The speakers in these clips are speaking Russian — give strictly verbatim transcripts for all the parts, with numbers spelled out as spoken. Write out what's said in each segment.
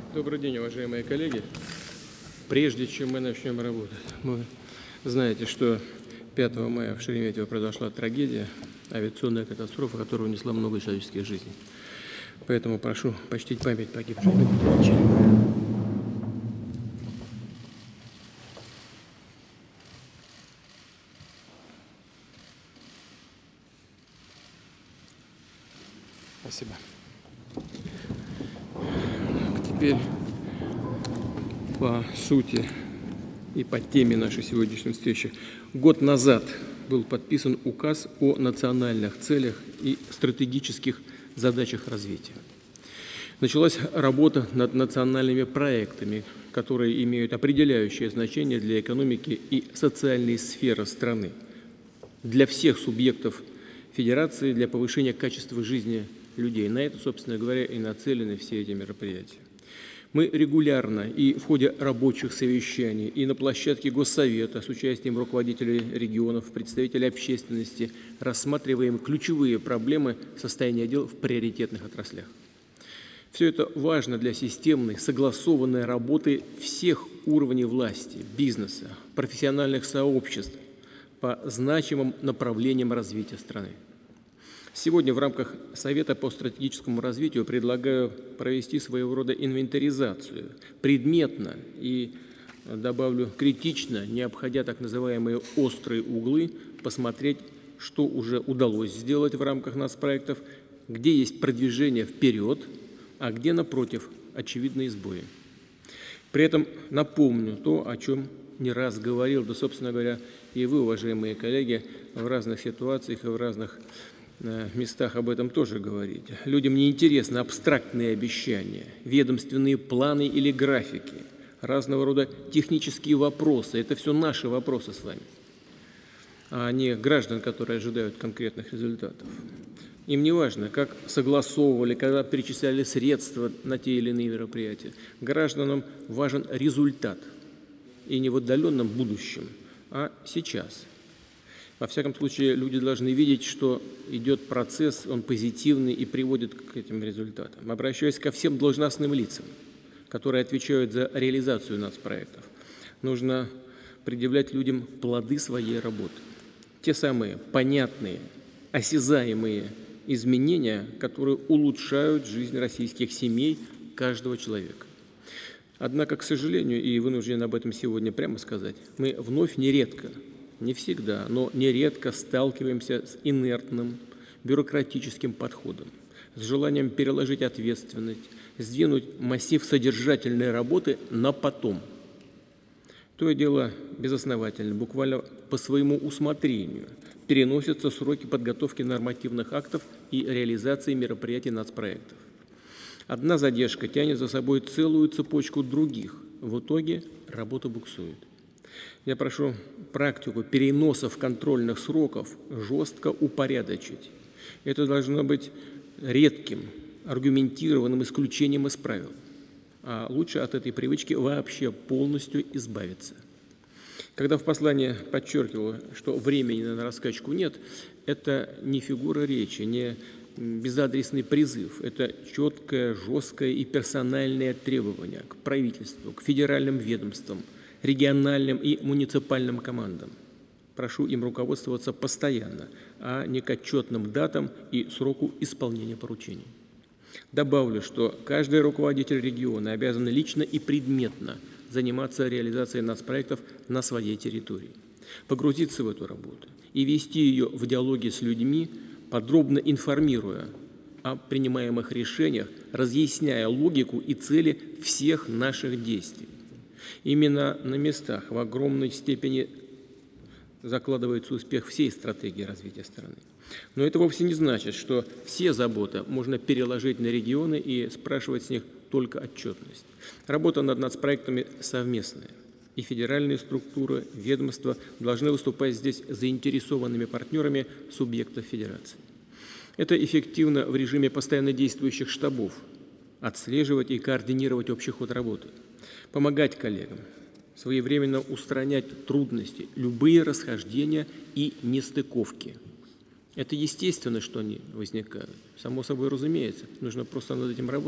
Добрый день, уважаемые коллеги. Прежде чем мы начнем работать, вы знаете, что пятого мая в Шереметьево произошла трагедия, авиационная катастрофа, которая унесла много человеческих жизней. Поэтому прошу почтить память погибших. Спасибо. Теперь по сути и по теме нашей сегодняшней встречи. Год назад был подписан указ о национальных целях и стратегических задачах развития. Началась работа над национальными проектами, которые имеют определяющее значение для экономики и социальной сферы страны, для всех субъектов Федерации, для повышения качества жизни людей. На это, собственно говоря, и нацелены все эти мероприятия. Мы регулярно и в ходе рабочих совещаний, и на площадке Госсовета с участием руководителей регионов, представителей общественности рассматриваем ключевые проблемы состояния дел в приоритетных отраслях. Все это важно для системной, согласованной работы всех уровней власти, бизнеса, профессиональных сообществ по значимым направлениям развития страны. Сегодня в рамках Совета по стратегическому развитию предлагаю провести своего рода инвентаризацию, предметно и, добавлю, критично, не обходя так называемые острые углы, посмотреть, что уже удалось сделать в рамках нацпроектов, где есть продвижение вперед, а где, напротив, очевидные сбои. При этом напомню то, о чем не раз говорил, да, собственно говоря, и вы, уважаемые коллеги, в разных ситуациях и в разных местах об этом тоже говорите. Людям не интересны абстрактные обещания, ведомственные планы или графики, разного рода технические вопросы. Это все наши вопросы с вами, а не граждан, которые ожидают конкретных результатов. Им не важно, как согласовывали, когда перечисляли средства на те или иные мероприятия. Гражданам важен результат, и не в отдаленном будущем, а сейчас. Во всяком случае, люди должны видеть, что идет процесс, он позитивный и приводит к этим результатам. Обращаясь ко всем должностным лицам, которые отвечают за реализацию нацпроектов, нужно предъявлять людям плоды своей работы. Те самые понятные, осязаемые изменения, которые улучшают жизнь российских семей, каждого человека. Однако, к сожалению, и вынужден об этом сегодня прямо сказать, мы вновь нередко, не всегда, но нередко сталкиваемся с инертным бюрократическим подходом, с желанием переложить ответственность, сдвинуть массив содержательной работы на потом. То и дело безосновательно, буквально по своему усмотрению переносятся сроки подготовки нормативных актов и реализации мероприятий нацпроектов. Одна задержка тянет за собой целую цепочку других. В итоге работа буксует. Я прошу практику переносов контрольных сроков жестко упорядочить. Это должно быть редким, аргументированным исключением из правил. А лучше от этой привычки вообще полностью избавиться. Когда в послании подчеркивал, что времени на раскачку нет, это не фигура речи, не безадресный призыв. Это четкое, жесткое и персональное требование к правительству, к федеральным ведомствам, региональным и муниципальным командам. Прошу им руководствоваться постоянно, а не к отчетным датам и сроку исполнения поручений. Добавлю, что каждый руководитель региона обязан лично и предметно заниматься реализацией нацпроектов на своей территории, погрузиться в эту работу и вести ее в диалоге с людьми, подробно информируя о принимаемых решениях, разъясняя логику и цели всех наших действий. Именно на местах в огромной степени закладывается успех всей стратегии развития страны. Но это вовсе не значит, что все заботы можно переложить на регионы и спрашивать с них только отчетность. Работа над нацпроектами совместная. И федеральные структуры, ведомства должны выступать здесь заинтересованными партнерами субъектов федерации. Это эффективно в режиме постоянно действующих штабов, отслеживать и координировать общий ход работы, помогать коллегам, своевременно устранять трудности, любые расхождения и нестыковки. Это естественно, что они возникают. Само собой разумеется, нужно просто над этим работать.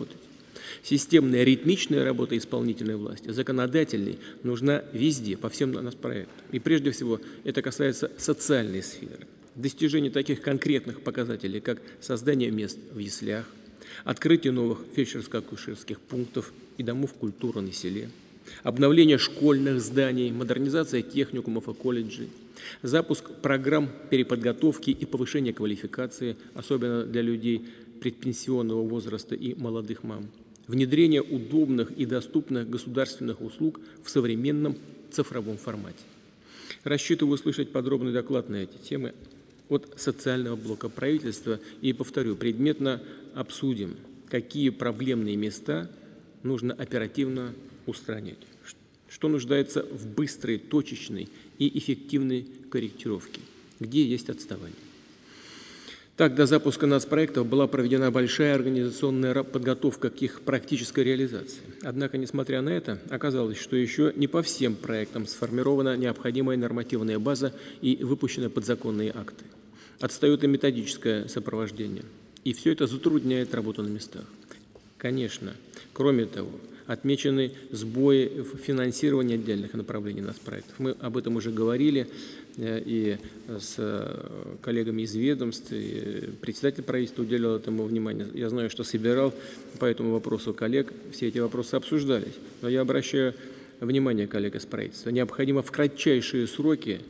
Системная ритмичная работа исполнительной власти, законодательной, нужна везде, по всем нацпроектам. И прежде всего это касается социальной сферы. Достижение таких конкретных показателей, как создание мест в яслях, открытие новых фельдшерско-акушерских пунктов и домов культуры на селе, обновление школьных зданий, модернизация техникумов и колледжей, запуск программ переподготовки и повышения квалификации, особенно для людей предпенсионного возраста и молодых мам, внедрение удобных и доступных государственных услуг в современном цифровом формате. Рассчитываю услышать подробный доклад на эти темы от социального блока правительства и, повторю, предметно обсудим, какие проблемные места нужно оперативно устранять, что нуждается в быстрой, точечной и эффективной корректировке, где есть отставание. Так, до запуска нацпроектов была проведена большая организационная подготовка к их практической реализации. Однако, несмотря на это, оказалось, что еще не по всем проектам сформирована необходимая нормативная база и выпущены подзаконные акты. Отстает и методическое сопровождение. И все это затрудняет работу на местах. Конечно, кроме того, отмечены сбои в финансировании отдельных направлений нацпроектов. Мы об этом уже говорили и с коллегами из ведомств, и председатель правительства уделял этому внимание. Я знаю, что собирал по этому вопросу коллег, все эти вопросы обсуждались. Но я обращаю внимание коллег из правительства, необходимо в кратчайшие сроки,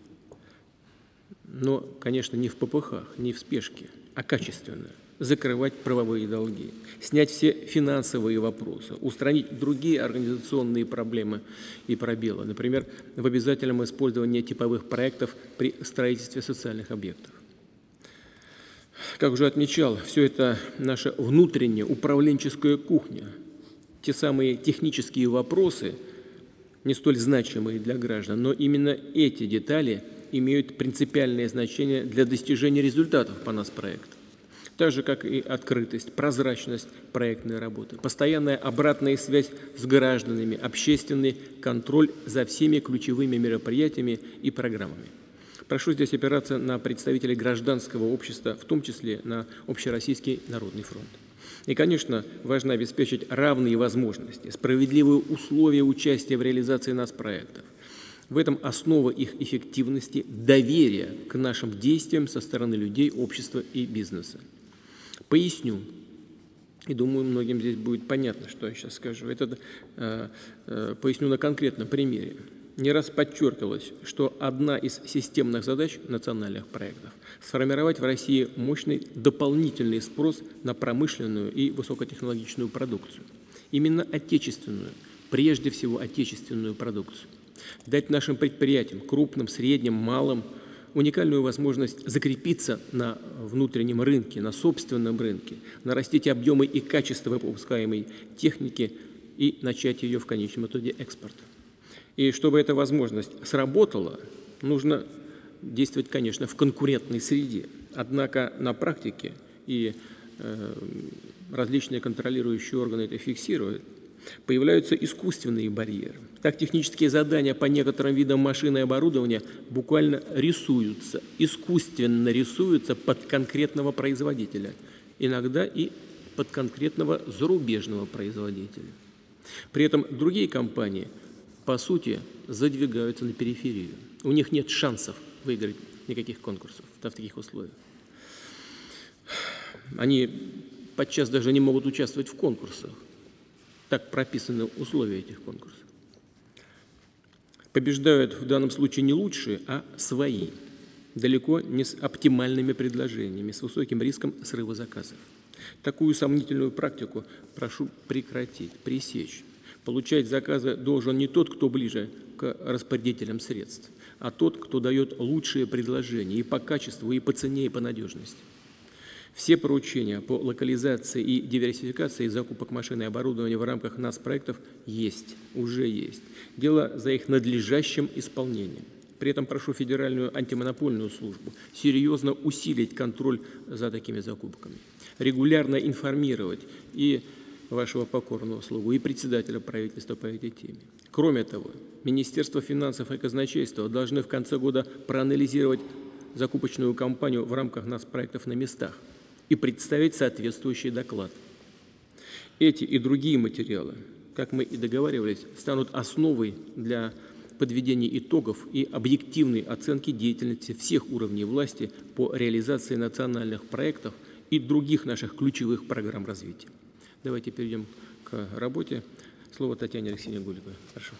но, конечно, не в попыхах, не в спешке, а качественно закрывать правовые долги, снять все финансовые вопросы, устранить другие организационные проблемы и пробелы, например, в обязательном использовании типовых проектов при строительстве социальных объектов. Как уже отмечал, все это наша внутренняя управленческая кухня, те самые технические вопросы, не столь значимые для граждан, но именно эти детали имеют принципиальное значение для достижения результатов по нацпроекту. Так же, как и открытость, прозрачность проектной работы, постоянная обратная связь с гражданами, общественный контроль за всеми ключевыми мероприятиями и программами. Прошу здесь опираться на представителей гражданского общества, в том числе на Общероссийский народный фронт. И, конечно, важно обеспечить равные возможности, справедливые условия участия в реализации нацпроектов. В этом основа их эффективности, доверие к нашим действиям со стороны людей, общества и бизнеса. Поясню, и думаю, многим здесь будет понятно, что я сейчас скажу. Это э, э, поясню на конкретном примере. Не раз подчеркивалось, что одна из системных задач национальных проектов – сформировать в России мощный дополнительный спрос на промышленную и высокотехнологичную продукцию. Именно отечественную, прежде всего отечественную продукцию. Дать нашим предприятиям, крупным, средним, малым, уникальную возможность закрепиться на внутреннем рынке, на собственном рынке, нарастить объемы и качество выпускаемой техники и начать ее в конечном итоге экспорта. И чтобы эта возможность сработала, нужно действовать, конечно, в конкурентной среде. Однако на практике, и э, различные контролирующие органы это фиксируют, появляются искусственные барьеры. Так, технические задания по некоторым видам машин и оборудования буквально рисуются, искусственно рисуются под конкретного производителя, иногда и под конкретного зарубежного производителя. При этом другие компании, по сути, задвигаются на периферию. У них нет шансов выиграть никаких конкурсов в таких условиях. Они подчас даже не могут участвовать в конкурсах. Так прописаны условия этих конкурсов. Побеждают в данном случае не лучшие, а свои, далеко не с оптимальными предложениями, с высоким риском срыва заказов. Такую сомнительную практику прошу прекратить, пресечь. Получать заказы должен не тот, кто ближе к распорядителям средств, а тот, кто дает лучшие предложения и по качеству, и по цене, и по надежности. Все поручения по локализации и диверсификации закупок машин и оборудования в рамках нацпроектов есть, уже есть. Дело за их надлежащим исполнением. При этом прошу Федеральную антимонопольную службу серьезно усилить контроль за такими закупками, регулярно информировать и вашего покорного слугу, и председателя правительства по этой теме. Кроме того, Министерство финансов и казначейства должны в конце года проанализировать закупочную кампанию в рамках нацпроектов на местах и представить соответствующий доклад. Эти и другие материалы, как мы и договаривались, станут основой для подведения итогов и объективной оценки деятельности всех уровней власти по реализации национальных проектов и других наших ключевых программ развития. Давайте перейдем к работе. Слово Татьяне Алексеевне Голиковой. Прошу.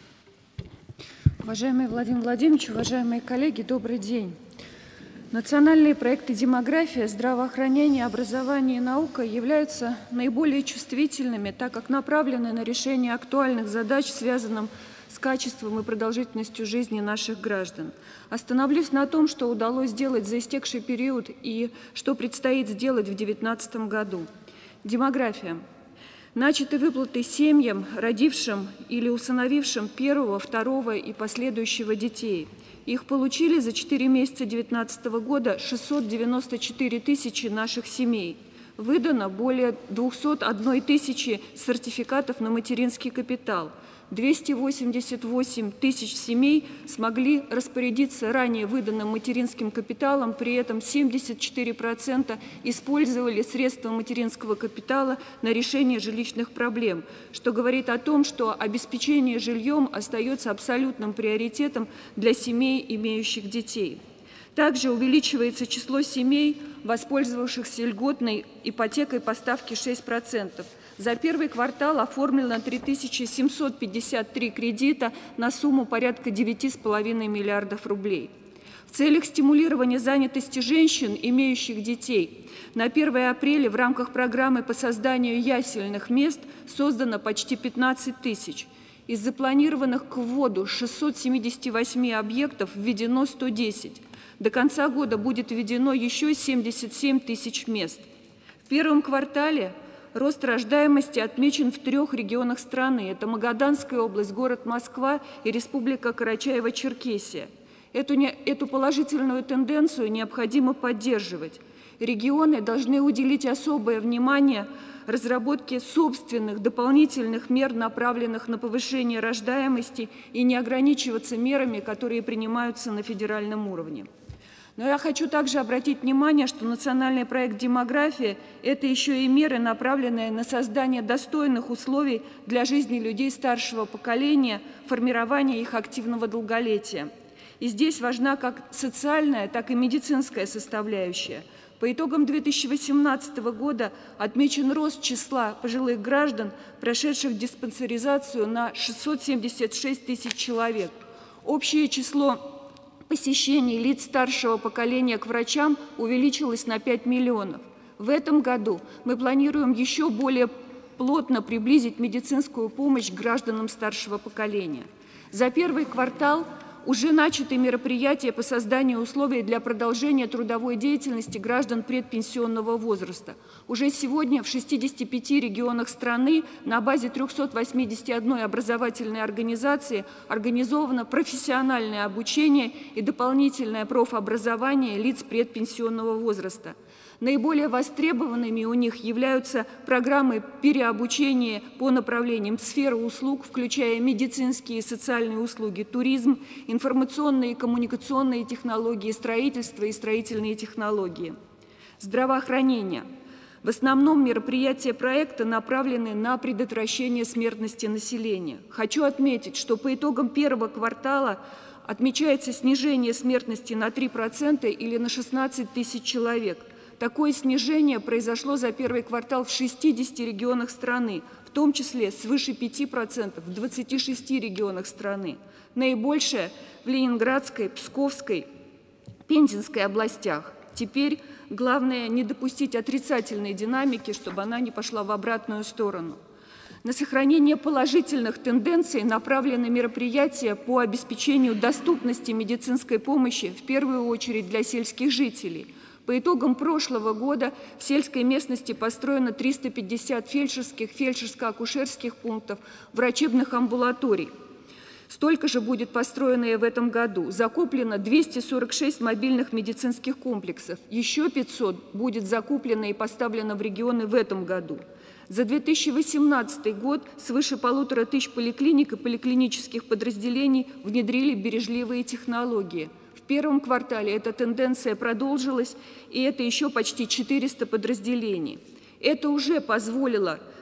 Уважаемый Владимир Владимирович, уважаемые коллеги, добрый день. Национальные проекты демография, здравоохранения, образования и наука являются наиболее чувствительными, так как направлены на решение актуальных задач, связанных с качеством и продолжительностью жизни наших граждан. Остановлюсь на том, что удалось сделать за истекший период и что предстоит сделать в две тысячи девятнадцатом году. Демография. Начаты выплаты семьям, родившим или усыновившим первого, второго и последующего детей. Их получили за четыре месяца две тысячи девятнадцатого года шестьсот девяносто четыре тысячи наших семей. Выдано более двухсот одной тысячи сертификатов на материнский капитал. двести восемьдесят восемь тысяч семей смогли распорядиться ранее выданным материнским капиталом, при этом семьдесят четыре процента использовали средства материнского капитала на решение жилищных проблем, что говорит о том, что обеспечение жильем остается абсолютным приоритетом для семей, имеющих детей. Также увеличивается число семей, воспользовавшихся льготной ипотекой по ставке шесть процентов. За первый квартал оформлено три тысячи семьсот пятьдесят три кредита на сумму порядка девяти с половиной миллиардов рублей. В целях стимулирования занятости женщин, имеющих детей, на первое апреля в рамках программы по созданию ясельных мест создано почти пятнадцать тысяч. Из запланированных к вводу шестисот семидесяти восьми объектов введено сто десять. До конца года будет введено еще семьдесят семь тысяч мест. В первом квартале рост рождаемости отмечен в трех регионах страны. Это Магаданская область, город Москва и Республика Карачаево-Черкесия. Эту, не, эту положительную тенденцию необходимо поддерживать. Регионы должны уделить особое внимание разработке собственных дополнительных мер, направленных на повышение рождаемости, и не ограничиваться мерами, которые принимаются на федеральном уровне. Но я хочу также обратить внимание, что национальный проект «Демография» – это еще и меры, направленные на создание достойных условий для жизни людей старшего поколения, формирования их активного долголетия. И здесь важна как социальная, так и медицинская составляющая. По итогам две тысячи восемнадцатого года отмечен рост числа пожилых граждан, прошедших диспансеризацию, на шестьсот семьдесят шесть тысяч человек. Общее число посещений лиц старшего поколения к врачам увеличилось на пять миллионов. В этом году мы планируем еще более плотно приблизить медицинскую помощь к гражданам старшего поколения. За первый квартал уже начаты мероприятия по созданию условий для продолжения трудовой деятельности граждан предпенсионного возраста. Уже сегодня в шестидесяти пяти регионах страны на базе трёхсот восьмидесяти одной образовательной организации организовано профессиональное обучение и дополнительное профобразование лиц предпенсионного возраста. Наиболее востребованными у них являются программы переобучения по направлениям сферы услуг, включая медицинские и социальные услуги, туризм, информационные и коммуникационные технологии, строительство и строительные технологии. Здравоохранение. В основном мероприятия проекта направлены на предотвращение смертности населения. Хочу отметить, что по итогам первого квартала отмечается снижение смертности на три процента или на шестнадцать тысяч человек. Такое снижение произошло за первый квартал в шестидесяти регионах страны, в том числе свыше пяти процентов в двадцати шести регионах страны. Наибольшее в Ленинградской, Псковской, Пензенской областях. Теперь главное не допустить отрицательной динамики, чтобы она не пошла в обратную сторону. На сохранение положительных тенденций направлены мероприятия по обеспечению доступности медицинской помощи, в первую очередь для сельских жителей. По итогам прошлого года в сельской местности построено триста пятьдесят фельдшерских, фельдшерско-акушерских пунктов, врачебных амбулаторий. Столько же будет построено и в этом году. Закуплено двести сорок шесть мобильных медицинских комплексов. Еще пятьсот будет закуплено и поставлено в регионы в этом году. За две тысячи восемнадцатый год свыше полутора тысяч поликлиник и поликлинических подразделений внедрили бережливые технологии. В первом квартале эта тенденция продолжилась, и это еще почти четыреста подразделений. Это уже позволило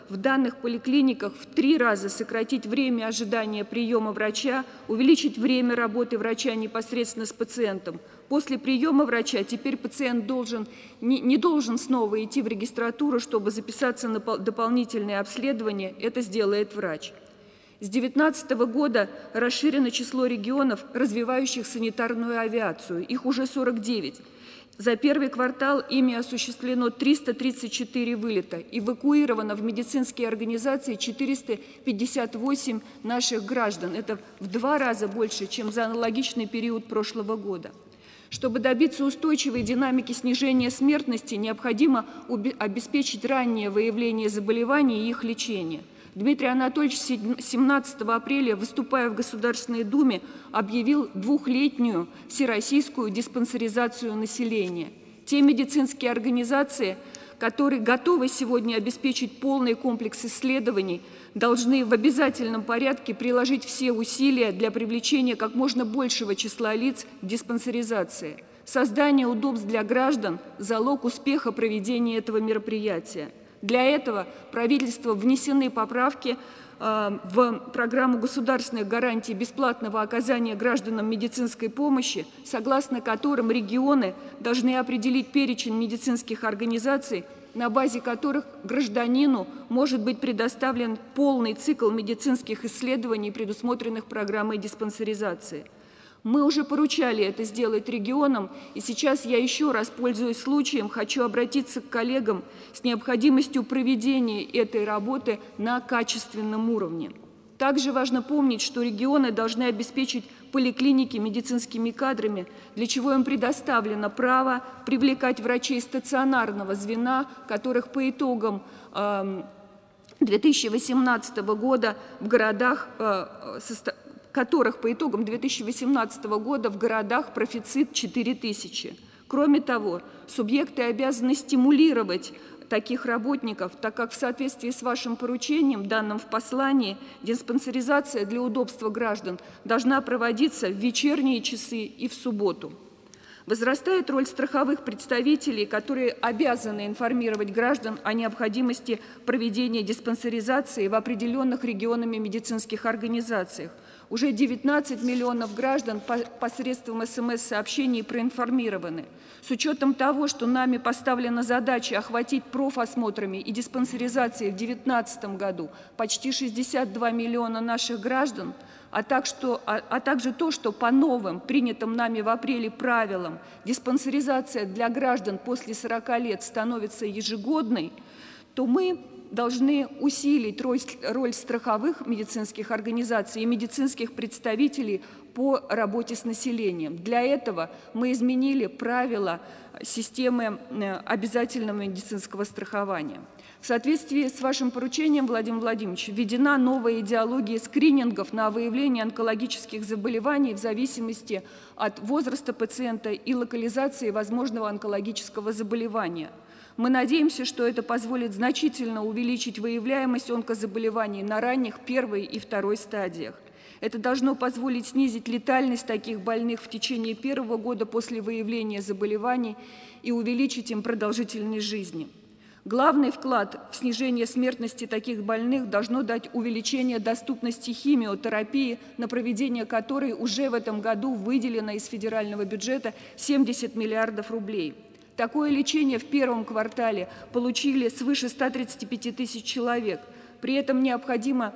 в данных поликлиниках в три раза сократить время ожидания приема врача, увеличить время работы врача непосредственно с пациентом. После приема врача теперь пациент должен, не, не должен снова идти в регистратуру, чтобы записаться на дополнительное обследование. Это сделает врач. С две тысячи девятнадцатого года расширено число регионов, развивающих санитарную авиацию. Их уже сорок девять. За первый квартал ими осуществлено триста тридцать четыре вылета. Эвакуировано в медицинские организации четыреста пятьдесят восемь наших граждан. Это в два раза больше, чем за аналогичный период прошлого года. Чтобы добиться устойчивой динамики снижения смертности, необходимо обеспечить раннее выявление заболеваний и их лечение. Дмитрий Анатольевич семнадцатого апреля, выступая в Государственной Думе, объявил двухлетнюю всероссийскую диспансеризацию населения. Те медицинские организации, которые готовы сегодня обеспечить полный комплекс исследований, должны в обязательном порядке приложить все усилия для привлечения как можно большего числа лиц к диспансеризации. Создание удобств для граждан – залог успеха проведения этого мероприятия. Для этого правительство внесены поправки э, в программу государственных гарантий бесплатного оказания гражданам медицинской помощи, согласно которым регионы должны определить перечень медицинских организаций, на базе которых гражданину может быть предоставлен полный цикл медицинских исследований, предусмотренных программой диспансеризации. Мы уже поручали это сделать регионам, и сейчас я еще раз, пользуясь случаем, хочу обратиться к коллегам с необходимостью проведения этой работы на качественном уровне. Также важно помнить, что регионы должны обеспечить поликлиники медицинскими кадрами, для чего им предоставлено право привлекать врачей стационарного звена, которых по итогам две тысячи восемнадцатого года в городах которых по итогам две тысячи восемнадцатого года в городах профицит четыре тысячи. Кроме того, субъекты обязаны стимулировать таких работников, так как в соответствии с вашим поручением, данным в послании, диспансеризация для удобства граждан должна проводиться в вечерние часы и в субботу. Возрастает роль страховых представителей, которые обязаны информировать граждан о необходимости проведения диспансеризации в определенных регионами медицинских организациях. Уже девятнадцать миллионов граждан посредством СМС-сообщений проинформированы. С учетом того, что нами поставлена задача охватить профосмотрами и диспансеризацией в две тысячи девятнадцатом году почти шестьдесят два миллиона наших граждан, а, так что, а, а также то, что по новым, принятым нами в апреле правилам, диспансеризация для граждан после сорока лет становится ежегодной, то мы должны усилить роль, роль страховых медицинских организаций и медицинских представителей по работе с населением. Для этого мы изменили правила системы обязательного медицинского страхования. В соответствии с вашим поручением, Владимир Владимирович, введена новая идеология скринингов на выявление онкологических заболеваний в зависимости от возраста пациента и локализации возможного онкологического заболевания. Мы надеемся, что это позволит значительно увеличить выявляемость онкозаболеваний на ранних первой и второй стадиях. Это должно позволить снизить летальность таких больных в течение первого года после выявления заболеваний и увеличить им продолжительность жизни. Главный вклад в снижение смертности таких больных должно дать увеличение доступности химиотерапии, на проведение которой уже в этом году выделено из федерального бюджета семьдесят миллиардов рублей. Такое лечение в первом квартале получили свыше ста тридцати пяти тысяч человек. При этом необходимо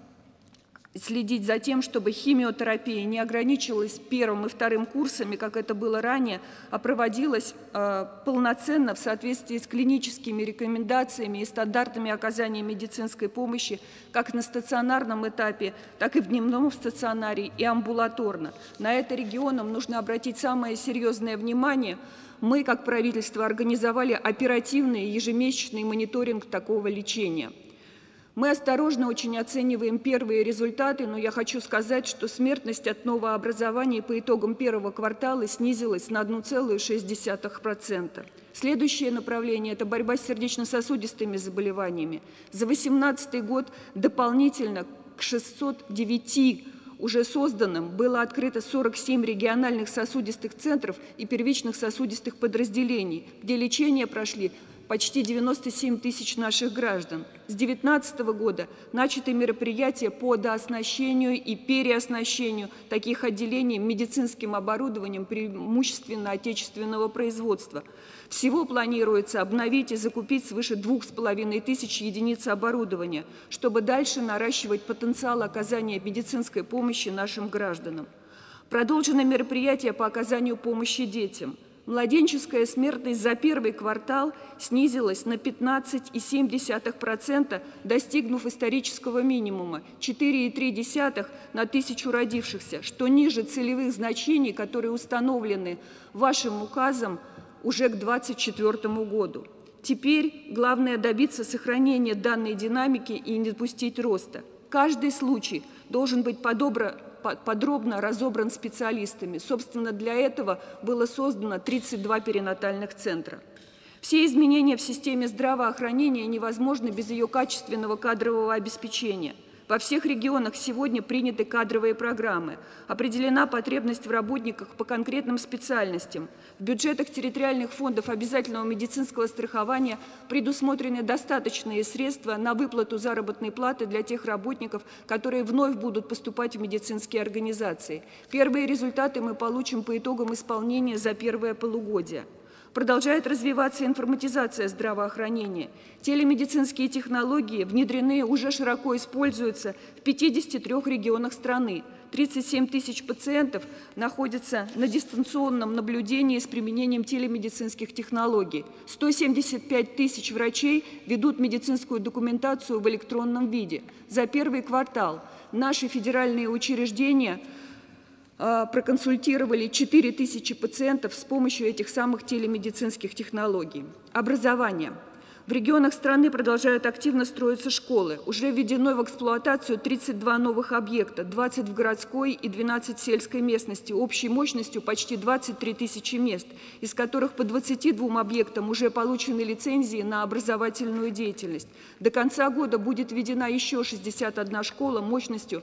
следить за тем, чтобы химиотерапия не ограничивалась первым и вторым курсами, как это было ранее, а проводилась э, полноценно в соответствии с клиническими рекомендациями и стандартами оказания медицинской помощи как на стационарном этапе, так и в дневном стационаре и амбулаторно. На это регионам нужно обратить самое серьезное внимание. Мы, как правительство, организовали оперативный ежемесячный мониторинг такого лечения. Мы осторожно очень оцениваем первые результаты, но я хочу сказать, что смертность от новообразований по итогам первого квартала снизилась на одну целую шесть десятых процента. Следующее направление – это борьба с сердечно-сосудистыми заболеваниями. За две тысячи восемнадцатый год дополнительно к шестистам девяти уже созданным было открыто сорок семь региональных сосудистых центров и первичных сосудистых подразделений, где лечение прошли почти девяносто семь тысяч наших граждан. С две тысячи девятнадцатого года начаты мероприятия по дооснащению и переоснащению таких отделений медицинским оборудованием преимущественно отечественного производства. Всего планируется обновить и закупить свыше двух с половиной тысяч единиц оборудования, чтобы дальше наращивать потенциал оказания медицинской помощи нашим гражданам. Продолжено мероприятие по оказанию помощи детям. Младенческая смертность за первый квартал снизилась на пятнадцать целых семь десятых процента, достигнув исторического минимума – четыре целых три десятых на тысячу родившихся, что ниже целевых значений, которые установлены вашим указом уже к две тысячи двадцать четвёртому году. Теперь главное добиться сохранения данной динамики и не допустить роста. Каждый случай должен быть подобран подробно разобран специалистами. Собственно, для этого было создано тридцать два перинатальных центра. Все изменения в системе здравоохранения невозможны без ее качественного кадрового обеспечения. Во всех регионах сегодня приняты кадровые программы. Определена потребность в работниках по конкретным специальностям. В бюджетах территориальных фондов обязательного медицинского страхования предусмотрены достаточные средства на выплату заработной платы для тех работников, которые вновь будут поступать в медицинские организации. Первые результаты мы получим по итогам исполнения за первое полугодие. Продолжает развиваться информатизация здравоохранения. Телемедицинские технологии внедрены, уже широко используются в пятидесяти трёх регионах страны. тридцать семь тысяч пациентов находятся на дистанционном наблюдении с применением телемедицинских технологий. сто семьдесят пять тысяч врачей ведут медицинскую документацию в электронном виде. За первый квартал наши федеральные учреждения проконсультировали четыре тысячи пациентов с помощью этих самых телемедицинских технологий. Образование. В регионах страны продолжают активно строиться школы. Уже введено в эксплуатацию тридцать два новых объекта, двадцать в городской и двенадцать в сельской местности, общей мощностью почти двадцать три тысячи мест, из которых по двадцати двум объектам уже получены лицензии на образовательную деятельность. До конца года будет введена еще шестьдесят одна школа мощностью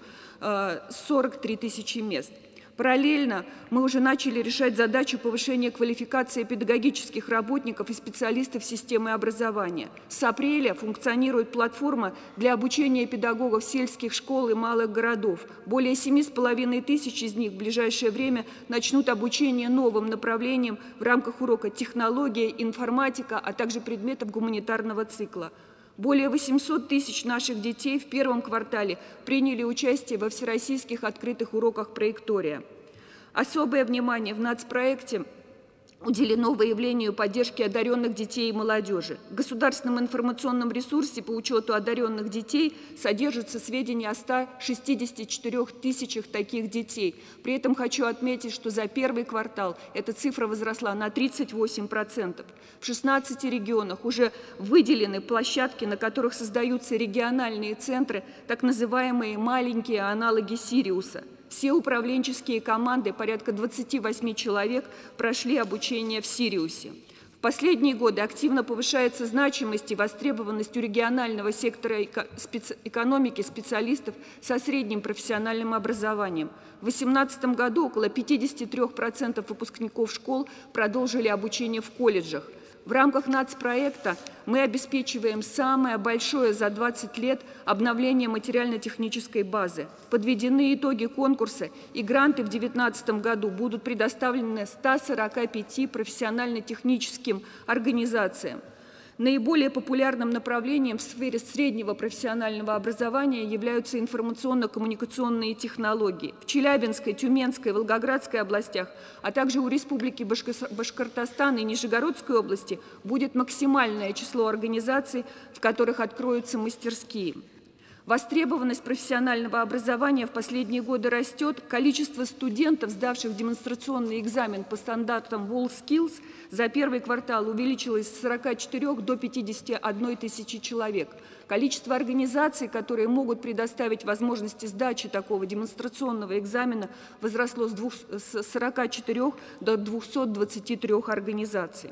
сорок три тысячи мест. Параллельно мы уже начали решать задачу повышения квалификации педагогических работников и специалистов системы образования. С апреля функционирует платформа для обучения педагогов сельских школ и малых городов. Более семи с половиной тысяч из них в ближайшее время начнут обучение новым направлениям в рамках урока технология, информатика, а также предметов гуманитарного цикла. Более восьмисот тысяч наших детей в первом квартале приняли участие во всероссийских открытых уроках проектория. Особое внимание в нацпроекте уделено выявлению и поддержке одаренных детей и молодежи. В государственном информационном ресурсе по учету одаренных детей содержатся сведения о ста шестидесяти четырёх тысячах таких детей. При этом хочу отметить, что за первый квартал эта цифра возросла на тридцать восемь процентов. В шестнадцати регионах уже выделены площадки, на которых создаются региональные центры, так называемые маленькие аналоги Сириуса. Все управленческие команды, порядка двадцати восьми человек, прошли обучение в Сириусе. В последние годы активно повышается значимость и востребованность у регионального сектора экономики специалистов со средним профессиональным образованием. В две тысячи восемнадцатом году около пятидесяти трёх процентов выпускников школ продолжили обучение в колледжах. В рамках нацпроекта мы обеспечиваем самое большое за двадцать лет обновление материально-технической базы. Подведены итоги конкурса, и гранты в две тысячи девятнадцатом году будут предоставлены ста сорока пяти профессионально-техническим организациям. Наиболее популярным направлением в сфере среднего профессионального образования являются информационно-коммуникационные технологии. В Челябинской, Тюменской, Волгоградской областях, а также у Республики Башкортостан и Нижегородской области будет максимальное число организаций, в которых откроются мастерские. Востребованность профессионального образования в последние годы растет. Количество студентов, сдавших демонстрационный экзамен по стандартам WorldSkills, за первый квартал увеличилось с сорока четырёх до пятидесяти одной тысячи человек. Количество организаций, которые могут предоставить возможности сдачи такого демонстрационного экзамена, возросло с сорока четырёх до двухсот двадцати трёх организаций.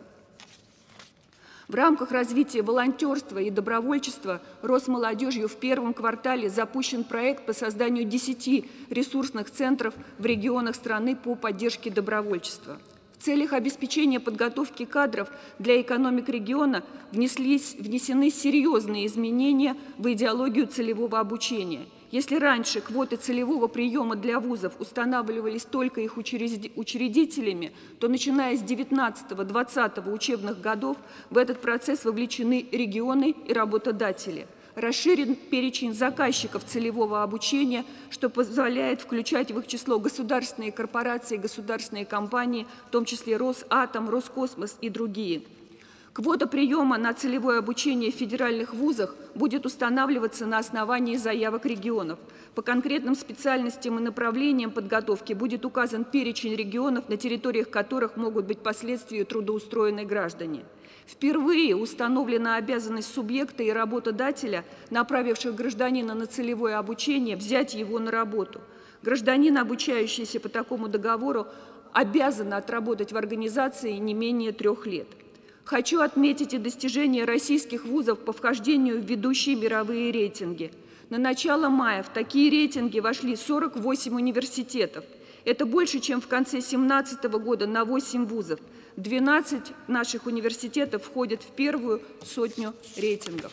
В рамках развития волонтерства и добровольчества Росмолодежью в первом квартале запущен проект по созданию десяти ресурсных центров в регионах страны по поддержке добровольчества. В целях обеспечения подготовки кадров для экономик региона внеслись, внесены серьезные изменения в идеологию целевого обучения. Если раньше квоты целевого приема для вузов устанавливались только их учредителями, то начиная с девятнадцатого-двадцатого учебных годов в этот процесс вовлечены регионы и работодатели. Расширен перечень заказчиков целевого обучения, что позволяет включать в их число государственные корпорации, государственные компании, в том числе Росатом, Роскосмос и другие. Квота приема на целевое обучение в федеральных вузах будет устанавливаться на основании заявок регионов. По конкретным специальностям и направлениям подготовки будет указан перечень регионов, на территориях которых могут быть впоследствии трудоустроены граждане. Впервые установлена обязанность субъекта и работодателя, направивших гражданина на целевое обучение, взять его на работу. Гражданин, обучающийся по такому договору, обязан отработать в организации не менее трех лет. Хочу отметить и достижения российских вузов по вхождению в ведущие мировые рейтинги. На начало мая в такие рейтинги вошли сорок восемь университетов. Это больше, чем в конце две тысячи семнадцатого года на восемь вузов. двенадцать наших университетов входят в первую сотню рейтингов.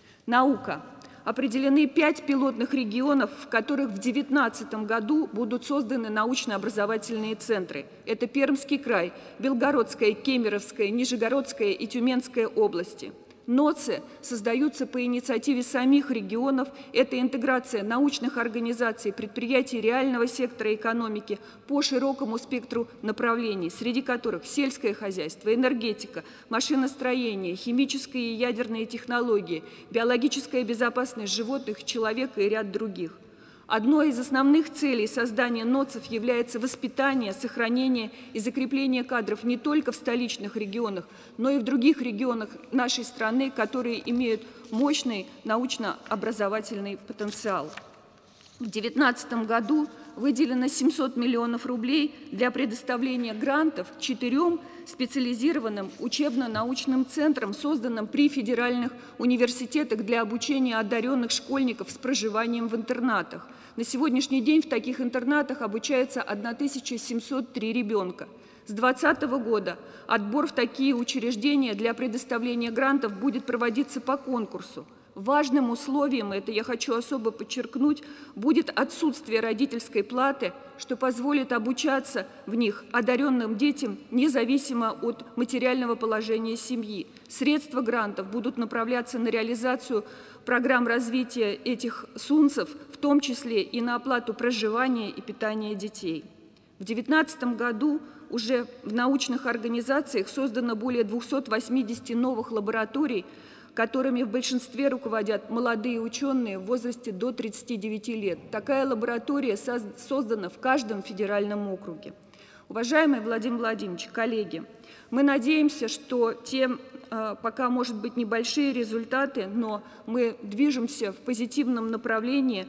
Наука. Определены пять пилотных регионов, в которых в две тысячи девятнадцатом году будут созданы научно-образовательные центры. Это Пермский край, Белгородская, Кемеровская, Нижегородская и Тюменская области. НОЦи создаются по инициативе самих регионов. Это интеграция научных организаций, предприятий реального сектора экономики по широкому спектру направлений, среди которых сельское хозяйство, энергетика, машиностроение, химические и ядерные технологии, биологическая безопасность животных, человека и ряд других. Одной из основных целей создания НОЦов является воспитание, сохранение и закрепление кадров не только в столичных регионах, но и в других регионах нашей страны, которые имеют мощный научно-образовательный потенциал. В две тысячи девятнадцатом году выделено семьсот миллионов рублей для предоставления грантов четырем специализированным учебно-научным центрам, созданным при федеральных университетах для обучения одаренных школьников с проживанием в интернатах. На сегодняшний день в таких интернатах обучается тысяча семьсот три ребенка. С две тысячи двадцатого года отбор в такие учреждения для предоставления грантов будет проводиться по конкурсу. Важным условием, это я хочу особо подчеркнуть, будет отсутствие родительской платы, что позволит обучаться в них одаренным детям независимо от материального положения семьи. Средства грантов будут направляться на реализацию программ развития этих сунцев, в том числе и на оплату проживания и питания детей. В две тысячи девятнадцатом году уже в научных организациях создано более двухсот восьмидесяти новых лабораторий, которыми в большинстве руководят молодые ученые в возрасте до тридцати девяти лет. Такая лаборатория создана в каждом федеральном округе. Уважаемый Владимир Владимирович, коллеги, мы надеемся, что те, пока, может быть, небольшие результаты, но мы движемся в позитивном направлении,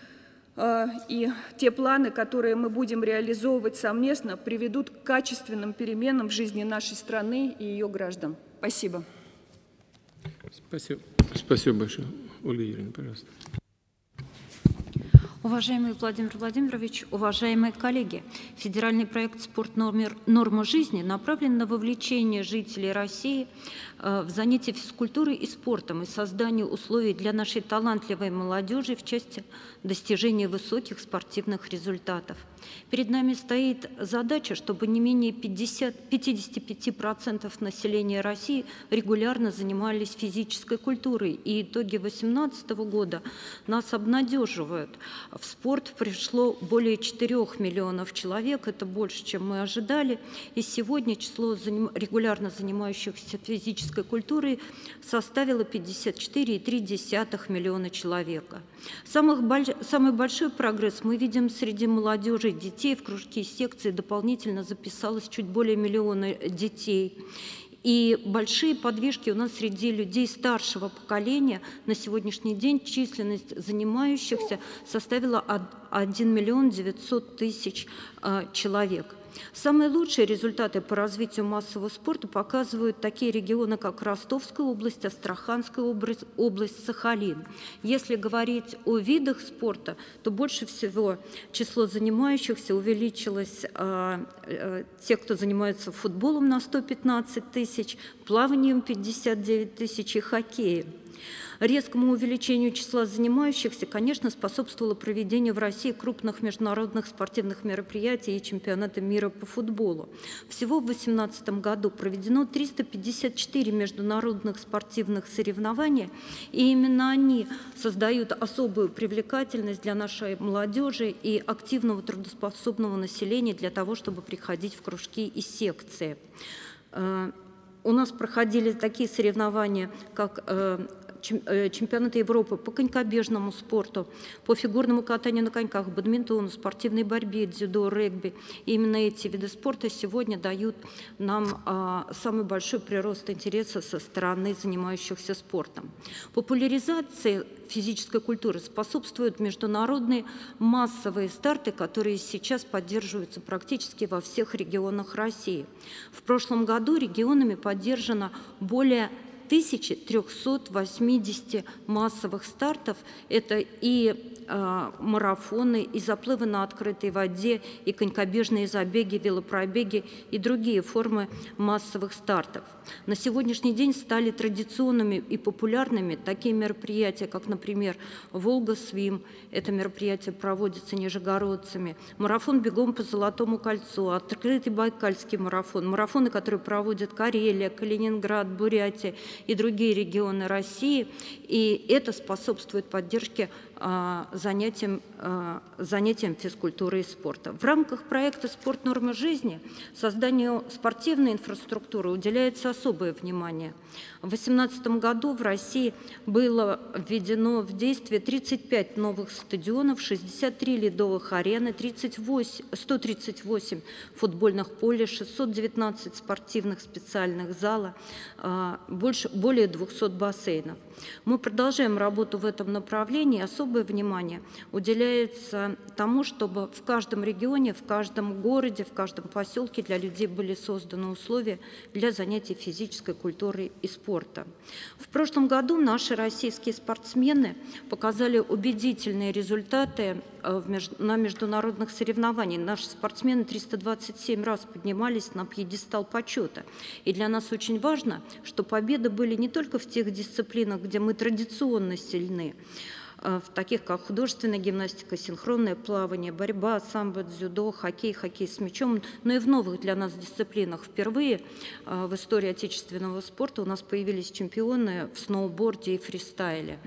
и те планы, которые мы будем реализовывать совместно, приведут к качественным переменам в жизни нашей страны и ее граждан. Спасибо. Спасибо. Спасибо большое. Ольга Юрьевна, пожалуйста. Уважаемый Владимир Владимирович, уважаемые коллеги, федеральный проект «Спорт. Норма жизни» направлен на вовлечение жителей России в занятия физкультурой и спортом и создание условий для нашей талантливой молодежи в части достижения высоких спортивных результатов. Перед нами стоит задача, чтобы не менее пятидесяти пяти процентов населения России регулярно занимались физической культурой, и итоги две тысячи восемнадцатого года нас обнадеживают. В спорт пришло более четырёх миллионов человек, это больше, чем мы ожидали, и сегодня число регулярно занимающихся физической культурой составило пятьдесят четыре и три десятых миллиона человека. Самых больш... Самый большой прогресс мы видим среди молодежи, детей. В кружки и секции дополнительно записалось чуть более миллиона детей. И большие подвижки у нас среди людей старшего поколения. На сегодняшний день численность занимающихся составила один миллион девятьсот тысяч человек. Самые лучшие результаты по развитию массового спорта показывают такие регионы, как Ростовская область, Астраханская область, область, Сахалин. Если говорить о видах спорта, то больше всего число занимающихся увеличилось а, а, тех, кто занимается футболом, на сто пятнадцать тысяч, плаванием пятьдесят девять тысяч и хоккеем. Резкому увеличению числа занимающихся, конечно, способствовало проведению в России крупных международных спортивных мероприятий и чемпионата мира по футболу. Всего в две тысячи восемнадцатом году проведено триста пятьдесят четыре международных спортивных соревнования, и именно они создают особую привлекательность для нашей молодежи и активного трудоспособного населения для того, чтобы приходить в кружки и секции. У нас проходили такие соревнования, как чемпионаты Европы по конькобежному спорту, по фигурному катанию на коньках, бадминтону, спортивной борьбе, дзюдо, регби. И именно эти виды спорта сегодня дают нам а, самый большой прирост интереса со стороны занимающихся спортом. Популяризации физической культуры способствуют международные массовые старты, которые сейчас поддерживаются практически во всех регионах России. В прошлом году регионами поддержано более тысяча триста восемьдесят массовых стартов. Это и э, марафоны, и заплывы на открытой воде, и конькобежные забеги, велопробеги, и другие формы массовых стартов. На сегодняшний день стали традиционными и популярными такие мероприятия, как, например, «Волга-Свим». Это мероприятие проводится нижегородцами. Марафон «Бегом по Золотому кольцу», открытый Байкальский марафон, марафоны, которые проводят Карелия, Калининград, Бурятия и другие регионы России, и это способствует поддержке а, занятиям, а, занятиям физкультуры и спорта. В рамках проекта «Спорт. Норма жизни» созданию спортивной инфраструктуры уделяется особое внимание. В две тысячи восемнадцатом году в России было введено в действие тридцать пять новых стадионов, шестьдесят три ледовых арены, тридцать восемь, сто тридцать восемь футбольных полей, шестьсот девятнадцать спортивных специальных зала, больше, более двухсот бассейнов. Мы продолжаем работу в этом направлении. Особое внимание уделяется тому, чтобы в каждом регионе, в каждом городе, в каждом поселке для людей были созданы условия для занятий физической культурой и спорта. В прошлом году наши российские спортсмены показали убедительные результаты на международных соревнованиях. Наши спортсмены триста двадцать семь раз поднимались на пьедестал почета. И для нас очень важно, что победы были не только в тех дисциплинах, где мы традиционно сильны, в таких как художественная гимнастика, синхронное плавание, борьба, самбо, дзюдо, хоккей, хоккей с мячом, но и в новых для нас дисциплинах. Впервые в истории отечественного спорта у нас появились чемпионы в сноуборде и фристайле.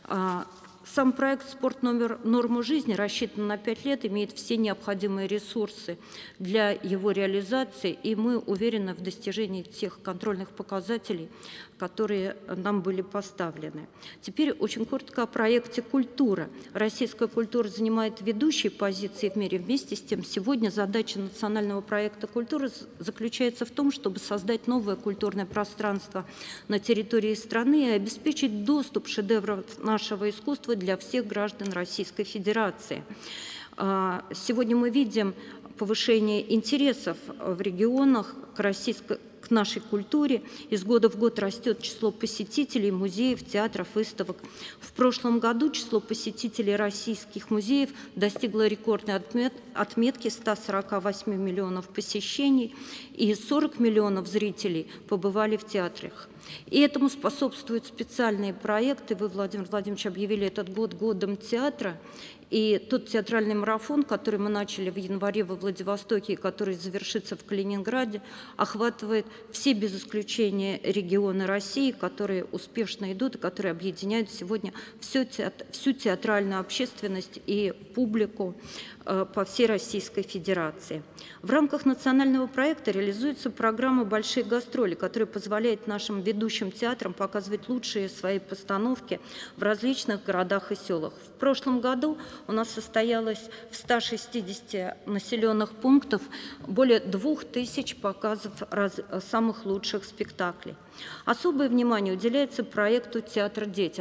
Сам проект «Спорт. Норма жизни» рассчитан на пять лет, имеет все необходимые ресурсы для его реализации, и мы уверены в достижении тех контрольных показателей, которые нам были поставлены. Теперь очень коротко о проекте «Культура». Российская культура занимает ведущие позиции в мире. Вместе с тем, сегодня задача национального проекта «Культура» заключается в том, чтобы создать новое культурное пространство на территории страны и обеспечить доступ шедевров нашего искусства для всех граждан Российской Федерации. Сегодня мы видим повышение интересов в регионах к российской к нашей культуре. Из года в год растет число посетителей музеев, театров, выставок. В прошлом году число посетителей российских музеев достигло рекордной отмет, отметки ста сорока восьми миллионов посещений, и сорок миллионов зрителей побывали в театрах. И этому способствуют специальные проекты. Вы, Владимир Владимирович, объявили этот год годом театра. И тот театральный марафон, который мы начали в январе во Владивостоке, и который завершится в Калининграде, охватывает все без исключения регионы России, которые успешно идут и которые объединяют сегодня всю, театр, всю театральную общественность и публику э, по всей Российской Федерации. В рамках национального проекта реализуется программа «Большие гастроли», которая позволяет нашим ведущим театрам показывать лучшие свои постановки в различных городах и селах. В прошлом году у нас состоялось в ста шестидесяти населенных пунктах более двух тысяч показов раз, самых лучших спектаклей. Особое внимание уделяется проекту «Театр детях».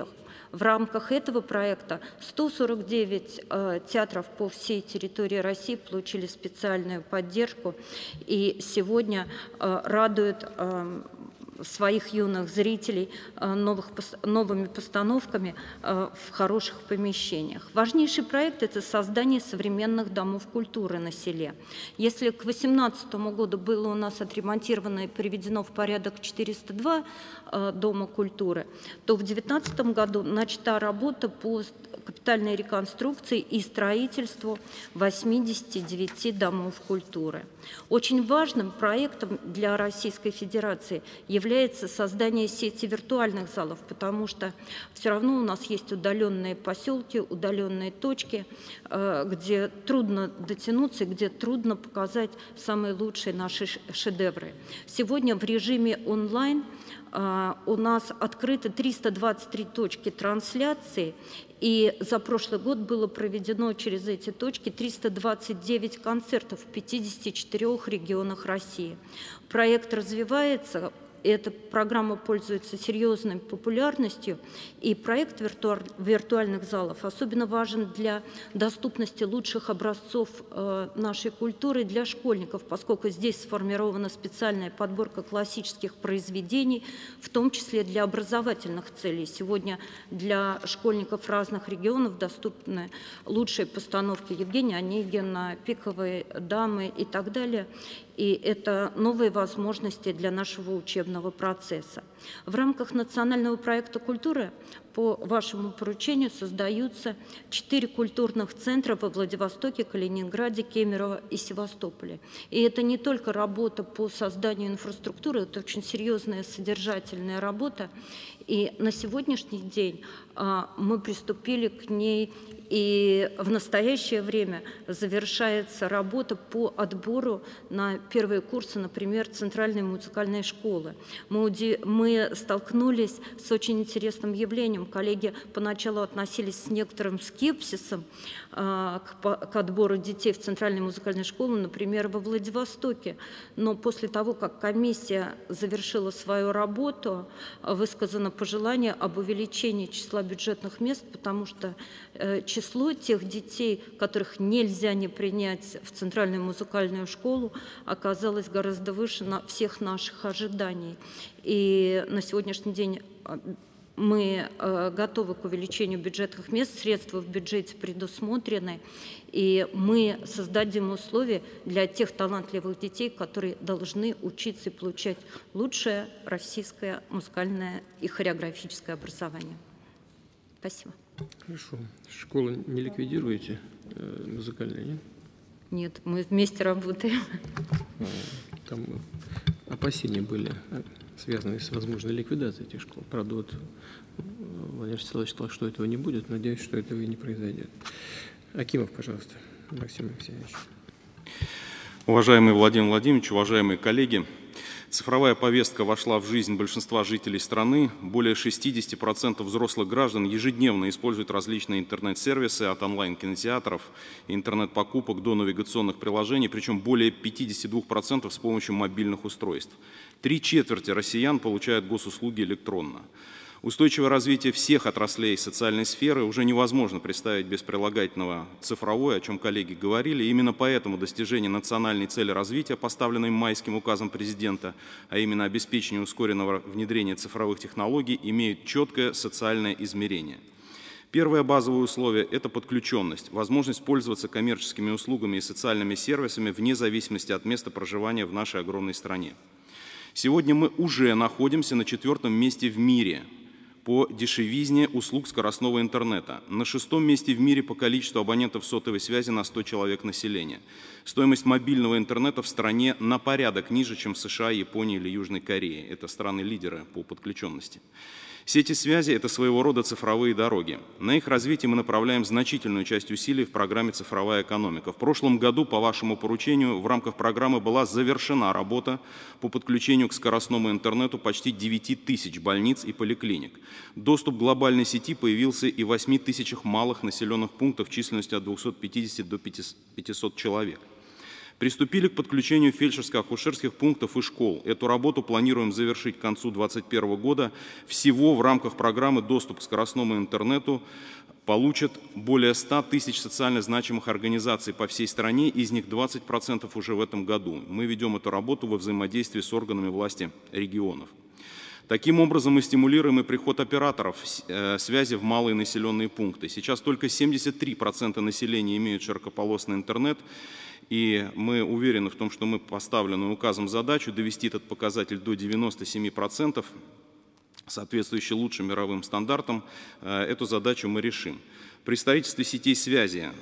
В рамках этого проекта сто сорок девять э, театров по всей территории России получили специальную поддержку и сегодня э, радуют э, своих юных зрителей новых, новыми постановками в хороших помещениях. Важнейший проект – это создание современных домов культуры на селе. Если к две тысячи восемнадцатому году было у нас отремонтировано и приведено в порядок четыреста два дома культуры, то в две тысячи девятнадцатом году начата работа по капитальной реконструкции и строительству восьмидесяти девяти домов культуры. Очень важным проектом для Российской Федерации является создание сети виртуальных залов, потому что все равно у нас есть удаленные поселки, удаленные точки, где трудно дотянуться, где трудно показать самые лучшие наши шедевры. Сегодня в режиме онлайн у нас открыты триста двадцать три точки трансляции, и за прошлый год было проведено через эти точки триста двадцать девять концертов в пятидесяти четырёх регионах России. Проект развивается. Эта программа пользуется серьезной популярностью, и проект виртуаль, виртуальных залов особенно важен для доступности лучших образцов э, нашей культуры для школьников, поскольку здесь сформирована специальная подборка классических произведений, в том числе для образовательных целей. Сегодня для школьников разных регионов доступны лучшие постановки Евгения Онегина, «Пиковые дамы» и так далее. И это новые возможности для нашего учебного процесса. В рамках национального проекта культуры по вашему поручению создаются четыре культурных центра во Владивостоке, Калининграде, Кемерово и Севастополе. И это не только работа по созданию инфраструктуры, это очень серьезная содержательная работа. И на сегодняшний день а, мы приступили к ней, и в настоящее время завершается работа по отбору на первые курсы, например, Центральной музыкальной школы. Мы, мы столкнулись с очень интересным явлением. Коллеги поначалу относились с некоторым скепсисом а, к, к отбору детей в Центральной музыкальной школе, например, во Владивостоке. Но после того, как комиссия завершила свою работу, высказано пожелание об увеличении числа бюджетных мест, потому что э, число тех детей, которых нельзя не принять в Центральную музыкальную школу, оказалось гораздо выше на всех наших ожиданий. И на сегодняшний день мы э, готовы к увеличению бюджетных мест, средства в бюджете предусмотрены, и мы создадим условия для тех талантливых детей, которые должны учиться и получать лучшее российское музыкальное и хореографическое образование. Спасибо. Хорошо. Школу не ликвидируете, э, музыкальные, нет? Нет, мы вместе работаем. А, там опасения были, связанные с возможной ликвидацией этих школ. Правда, вот Владимир Всеволодович сказал, что этого не будет. Надеюсь, что этого и не произойдет. Акимов, пожалуйста, Максим Алексеевич. Уважаемый Владимир Владимирович, уважаемые коллеги, цифровая повестка вошла в жизнь большинства жителей страны. Более шестидесяти процентов взрослых граждан ежедневно используют различные интернет-сервисы от онлайн-кинотеатров, интернет-покупок до навигационных приложений, причем более пятидесяти двух процентов с помощью мобильных устройств. Три четверти россиян получают госуслуги электронно. Устойчивое развитие всех отраслей социальной сферы уже невозможно представить без прилагательного «цифровое», о чем коллеги говорили. Именно поэтому достижение национальной цели развития, поставленной майским указом президента, а именно обеспечение ускоренного внедрения цифровых технологий, имеют четкое социальное измерение. Первое базовое условие – это подключенность, возможность пользоваться коммерческими услугами и социальными сервисами вне зависимости от места проживания в нашей огромной стране. Сегодня мы уже находимся на четвертом месте в мире по дешевизне услуг скоростного интернета, на шестом месте в мире по количеству абонентов сотовой связи на сто человек населения. Стоимость мобильного интернета в стране на порядок ниже, чем в США, Японии или Южной Корее. Это страны-лидеры по подключенности. Сети связи – это своего рода цифровые дороги. На их развитие мы направляем значительную часть усилий в программе «Цифровая экономика». В прошлом году по вашему поручению в рамках программы была завершена работа по подключению к скоростному интернету почти девяти тысяч больниц и поликлиник. Доступ к глобальной сети появился и в восьми тысячах малых населенных пунктов численностью от двухсот пятидесяти до пятисот человек. Приступили к подключению фельдшерско-акушерских пунктов и школ. Эту работу планируем завершить к концу две тысячи двадцать первого года. Всего в рамках программы «Доступ к скоростному интернету» получат более ста тысяч социально значимых организаций по всей стране, из них двадцать процентов уже в этом году. Мы ведем эту работу во взаимодействии с органами власти регионов. Таким образом мы стимулируем и приход операторов связи в малые населенные пункты. Сейчас только семьдесят три процента населения имеют широкополосный интернет, и мы уверены в том, что мы поставленную указом задачу довести этот показатель до девяноста семи процентов, соответствующий лучшим мировым стандартам, эту задачу мы решим. При строительстве сетей связи,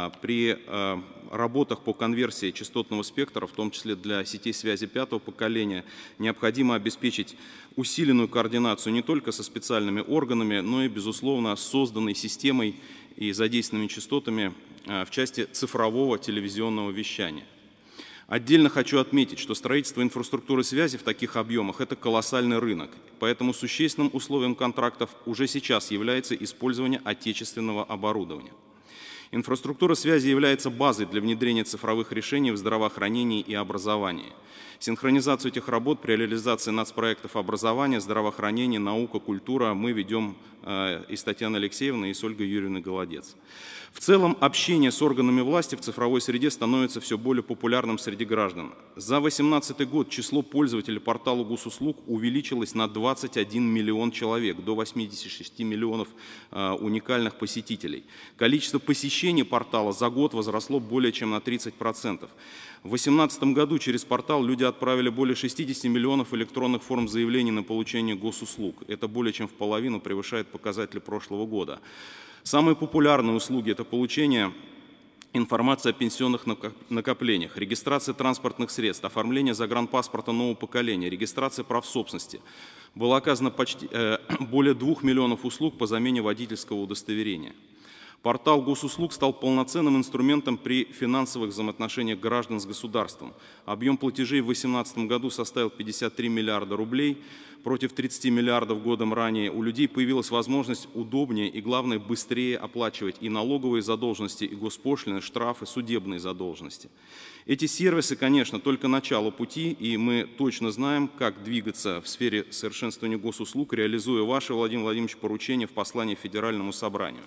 при работах по конверсии частотного спектра, в том числе для сетей связи пятого поколения, необходимо обеспечить усиленную координацию не только со специальными органами, но и, безусловно, с созданной системой и задействованными частотами в части цифрового телевизионного вещания. Отдельно хочу отметить, что строительство инфраструктуры связи в таких объемах – это колоссальный рынок, поэтому существенным условием контрактов уже сейчас является использование отечественного оборудования. Инфраструктура связи является базой для внедрения цифровых решений в здравоохранении и образовании. Синхронизацию этих работ при реализации нацпроектов образования, здравоохранения, наука, культура мы ведем э, и с Татьяной Алексеевной, и с Ольгой Юрьевной Голодец. В целом, общение с органами власти в цифровой среде становится все более популярным среди граждан. За две тысячи восемнадцатый год число пользователей портала госуслуг увеличилось на двадцать один миллион человек, до восьмидесяти шести миллионов э, уникальных посетителей. Количество посещений портала за год возросло более чем на тридцать процентов. В две тысячи восемнадцатом году через портал люди отправили более шестидесяти миллионов электронных форм заявлений на получение госуслуг. Это более чем в половину превышает показатели прошлого года. Самые популярные услуги – это получение информации о пенсионных накоплениях, регистрация транспортных средств, оформление загранпаспорта нового поколения, регистрация прав собственности. Было оказано почти, э, более двух миллионов услуг по замене водительского удостоверения. Портал госуслуг стал полноценным инструментом при финансовых взаимоотношениях граждан с государством. Объем платежей в две тысячи восемнадцатом году составил пятьдесят три миллиарда рублей, против тридцати миллиардов годом ранее. У людей появилась возможность удобнее и, главное, быстрее оплачивать и налоговые задолженности, и госпошлины, штрафы, судебные задолженности. Эти сервисы, конечно, только начало пути, и мы точно знаем, как двигаться в сфере совершенствования госуслуг, реализуя ваше, Владимир Владимирович, поручение в послании Федеральному собранию,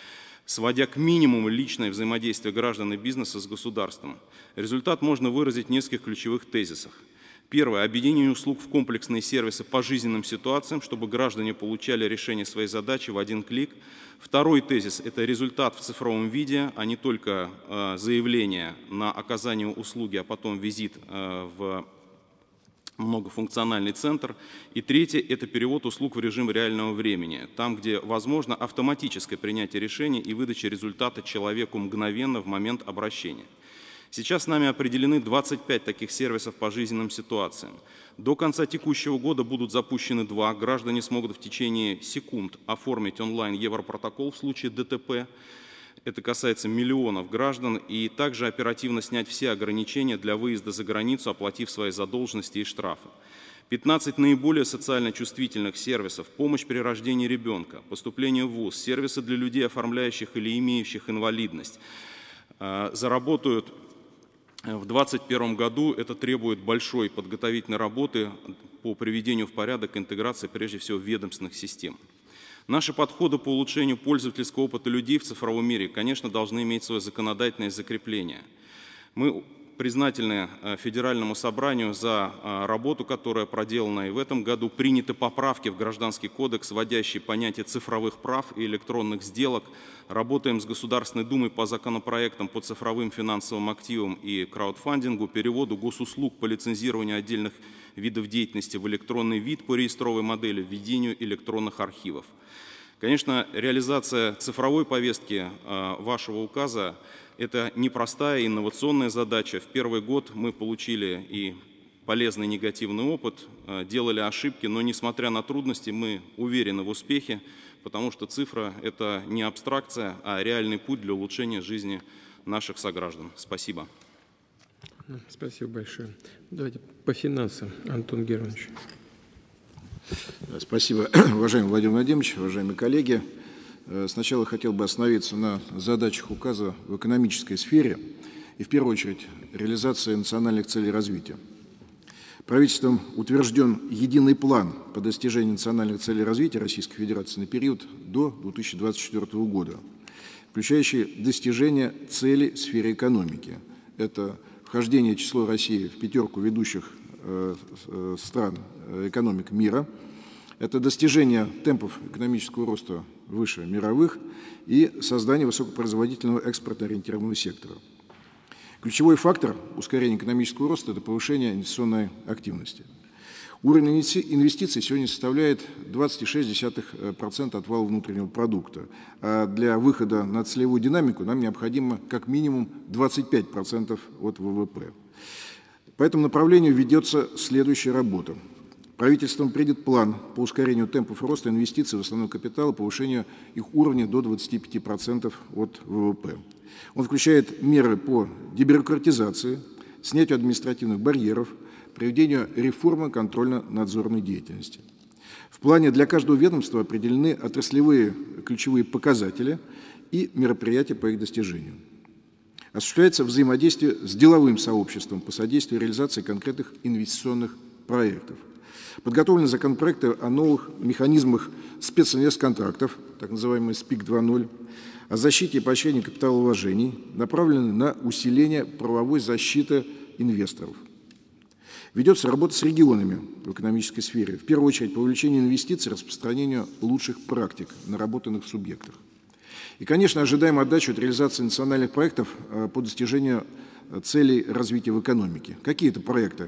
сводя к минимуму личное взаимодействие граждан и бизнеса с государством. Результат можно выразить в нескольких ключевых тезисах. Первое. Объединение услуг в комплексные сервисы по жизненным ситуациям, чтобы граждане получали решение своей задачи в один клик. Второй тезис – это результат в цифровом виде, а не только э, заявление на оказание услуги, а потом визит э, в многофункциональный центр. И третье – это перевод услуг в режим реального времени, там, где возможно автоматическое принятие решений и выдача результата человеку мгновенно в момент обращения. Сейчас нами определены двадцать пять таких сервисов по жизненным ситуациям. До конца текущего года будут запущены два. Граждане смогут в течение секунд оформить онлайн Европротокол в случае ДТП. Это касается миллионов граждан, и также оперативно снять все ограничения для выезда за границу, оплатив свои задолженности и штрафы. пятнадцать наиболее социально чувствительных сервисов: помощь при рождении ребенка, поступление в вуз, сервисы для людей, оформляющих или имеющих инвалидность, заработают в две тысячи двадцать первом году. Это требует большой подготовительной работы по приведению в порядок интеграции, прежде всего, ведомственных систем. Наши подходы по улучшению пользовательского опыта людей в цифровом мире, конечно, должны иметь свое законодательное закрепление. Мы признательны Федеральному собранию за работу, которая проделана, и в этом году приняты поправки в Гражданский кодекс, вводящие понятие цифровых прав и электронных сделок. Работаем с Государственной Думой по законопроектам по цифровым финансовым активам и краудфандингу, переводу госуслуг по лицензированию отдельных видов деятельности в электронный вид по реестровой модели, введению электронных архивов. Конечно, реализация цифровой повестки э, вашего указа – это непростая инновационная задача. В первый год мы получили и полезный негативный опыт, э, делали ошибки, но несмотря на трудности, мы уверены в успехе, потому что цифра – это не абстракция, а реальный путь для улучшения жизни наших сограждан. Спасибо. Спасибо большое. Давайте по финансам, Антон Германович. Спасибо, уважаемый Владимир Владимирович, уважаемые коллеги. Сначала хотел бы остановиться на задачах указа в экономической сфере. и в первую очередь реализация национальных целей развития. Правительством утвержден единый план по достижению национальных целей развития Российской Федерации на период до две тысячи двадцать четвёртого года, включающий достижение целей в сфере экономики. Это вхождение числа России в пятерку ведущих э, э, стран э, экономик мира, это достижение темпов экономического роста выше мировых и создание высокопроизводительного экспортно-ориентированного сектора. Ключевой фактор ускорения экономического роста – это повышение инвестиционной активности. Уровень инвестиций сегодня составляет двадцать целых шесть десятых процента от валового внутреннего продукта, а для выхода на целевую динамику нам необходимо как минимум двадцать пять процентов от вэ вэ пэ. По этому направлению ведется следующая работа. Правительством принят план по ускорению темпов роста инвестиций в основной капитал и повышению их уровня до двадцати пяти процентов от вэ вэ пэ. Он включает меры по дебюрократизации, снятию административных барьеров, проведению реформы контрольно-надзорной деятельности. В плане для каждого ведомства определены отраслевые ключевые показатели и мероприятия по их достижению. Осуществляется взаимодействие с деловым сообществом по содействию реализации конкретных инвестиционных проектов. Подготовлены законопроекты о новых механизмах специнвестконтрактов, так называемый СПИК два ноль, о защите и поощрении капиталовложений, направлены на усиление правовой защиты инвесторов. Ведется работа с регионами в экономической сфере, в первую очередь по увеличению инвестиций и распространению лучших практик в наработанных субъектах. И, конечно, ожидаем отдачу от реализации национальных проектов по достижению целей развития в экономике. Какие это проекты?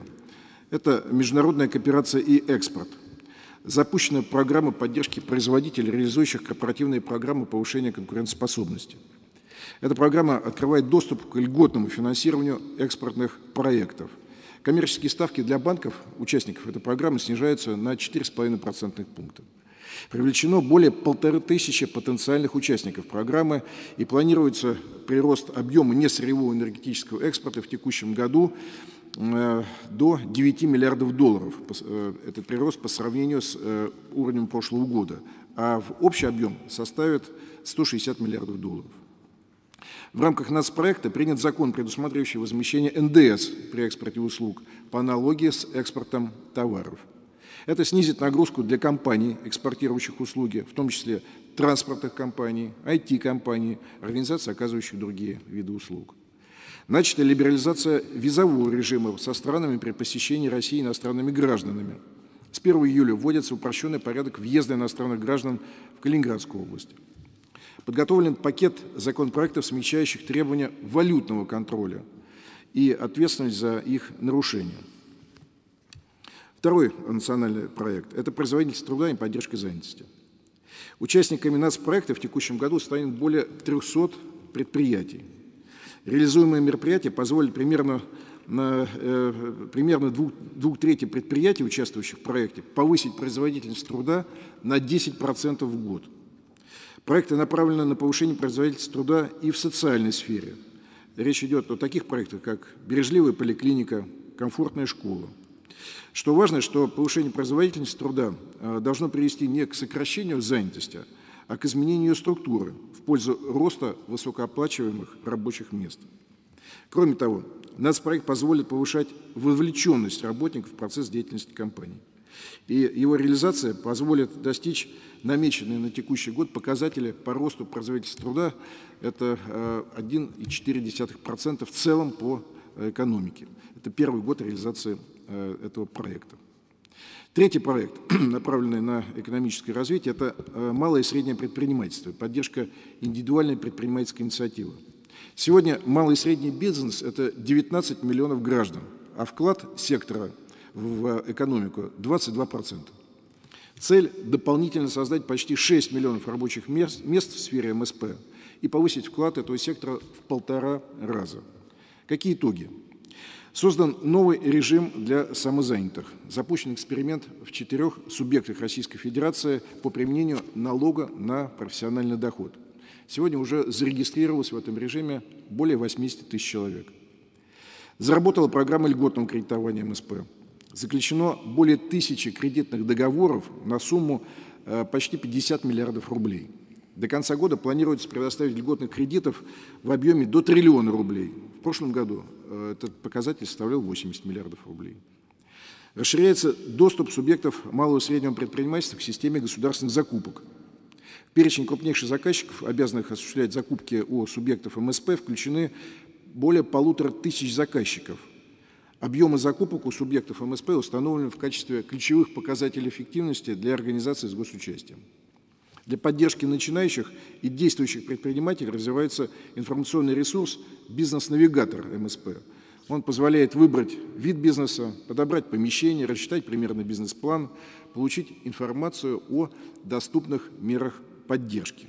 Это международная кооперация и экспорт. Запущена программа поддержки производителей, реализующих корпоративные программы повышения конкурентоспособности. Эта программа открывает доступ к льготному финансированию экспортных проектов. Коммерческие ставки для банков, участников этой программы, снижаются на четыре целых пять десятых процентных пункта. Привлечено более полторы тысячи потенциальных участников программы и планируется прирост объема несырьевого энергетического экспорта в текущем году до девяти миллиардов долларов. Этот прирост по сравнению с уровнем прошлого года, а в общий объем составит сто шестьдесят миллиардов долларов. В рамках нацпроекта принят закон, предусматривающий возмещение эн дэ эс при экспорте услуг по аналогии с экспортом товаров. Это снизит нагрузку для компаний, экспортирующих услуги, в том числе транспортных компаний, ай ти-компаний, организаций, оказывающих другие виды услуг. Начата либерализация визового режима со странами при посещении России иностранными гражданами. С первого июля вводится упрощенный порядок въезда иностранных граждан в Калининградскую область. Подготовлен пакет законопроектов, смягчающих требования валютного контроля и ответственность за их нарушение. Второй национальный проект – это производительность труда и поддержка занятости. Участниками нацпроекта в текущем году станет более трёхсот предприятий. Реализуемые мероприятия позволят примерно, на, э, примерно двух, двух трети предприятий, участвующих в проекте, повысить производительность труда на десять процентов в год. Проекты направлены на повышение производительности труда и в социальной сфере. Речь идет о таких проектах, как бережливая поликлиника, комфортная школа. Что важно, что повышение производительности труда э, должно привести не к сокращению занятости, а к изменению ее структуры в пользу роста высокооплачиваемых рабочих мест. Кроме того, нацпроект позволит повышать вовлеченность работников в процесс деятельности компании. И его реализация позволит достичь намеченные на текущий год показатели по росту производительности труда. Это один целых четыре десятых процента в целом по экономике. Это первый год реализации этого проекта. Третий проект, направленный на экономическое развитие, это малое и среднее предпринимательство, поддержка индивидуальной предпринимательской инициативы. Сегодня малый и средний бизнес – это девятнадцать миллионов граждан, а вклад сектора в экономику – двадцать два процента. Цель – дополнительно создать почти шесть миллионов рабочих мест, мест в сфере эм эс пэ и повысить вклад этого сектора в полтора раза. Какие итоги? Создан новый режим для самозанятых. Запущен эксперимент в четырех субъектах Российской Федерации по применению налога на профессиональный доход. Сегодня уже зарегистрировалось в этом режиме более восьмидесяти тысяч человек. Заработала программа льготного кредитования эм эс пэ. Заключено более тысячи кредитных договоров на сумму почти пятьдесят миллиардов рублей. До конца года планируется предоставить льготных кредитов в объеме до триллиона рублей. В прошлом году этот показатель составлял восемьдесят миллиардов рублей. Расширяется доступ субъектов малого и среднего предпринимательства к системе государственных закупок. В перечень крупнейших заказчиков, обязанных осуществлять закупки у субъектов эм эс пэ, включены более полутора тысяч заказчиков. Объемы закупок у субъектов эм эс пэ установлены в качестве ключевых показателей эффективности для организаций с госучастием. Для поддержки начинающих и действующих предпринимателей развивается информационный ресурс «Бизнес-навигатор» эм эс пэ. Он позволяет выбрать вид бизнеса, подобрать помещение, рассчитать примерный бизнес-план, получить информацию о доступных мерах поддержки.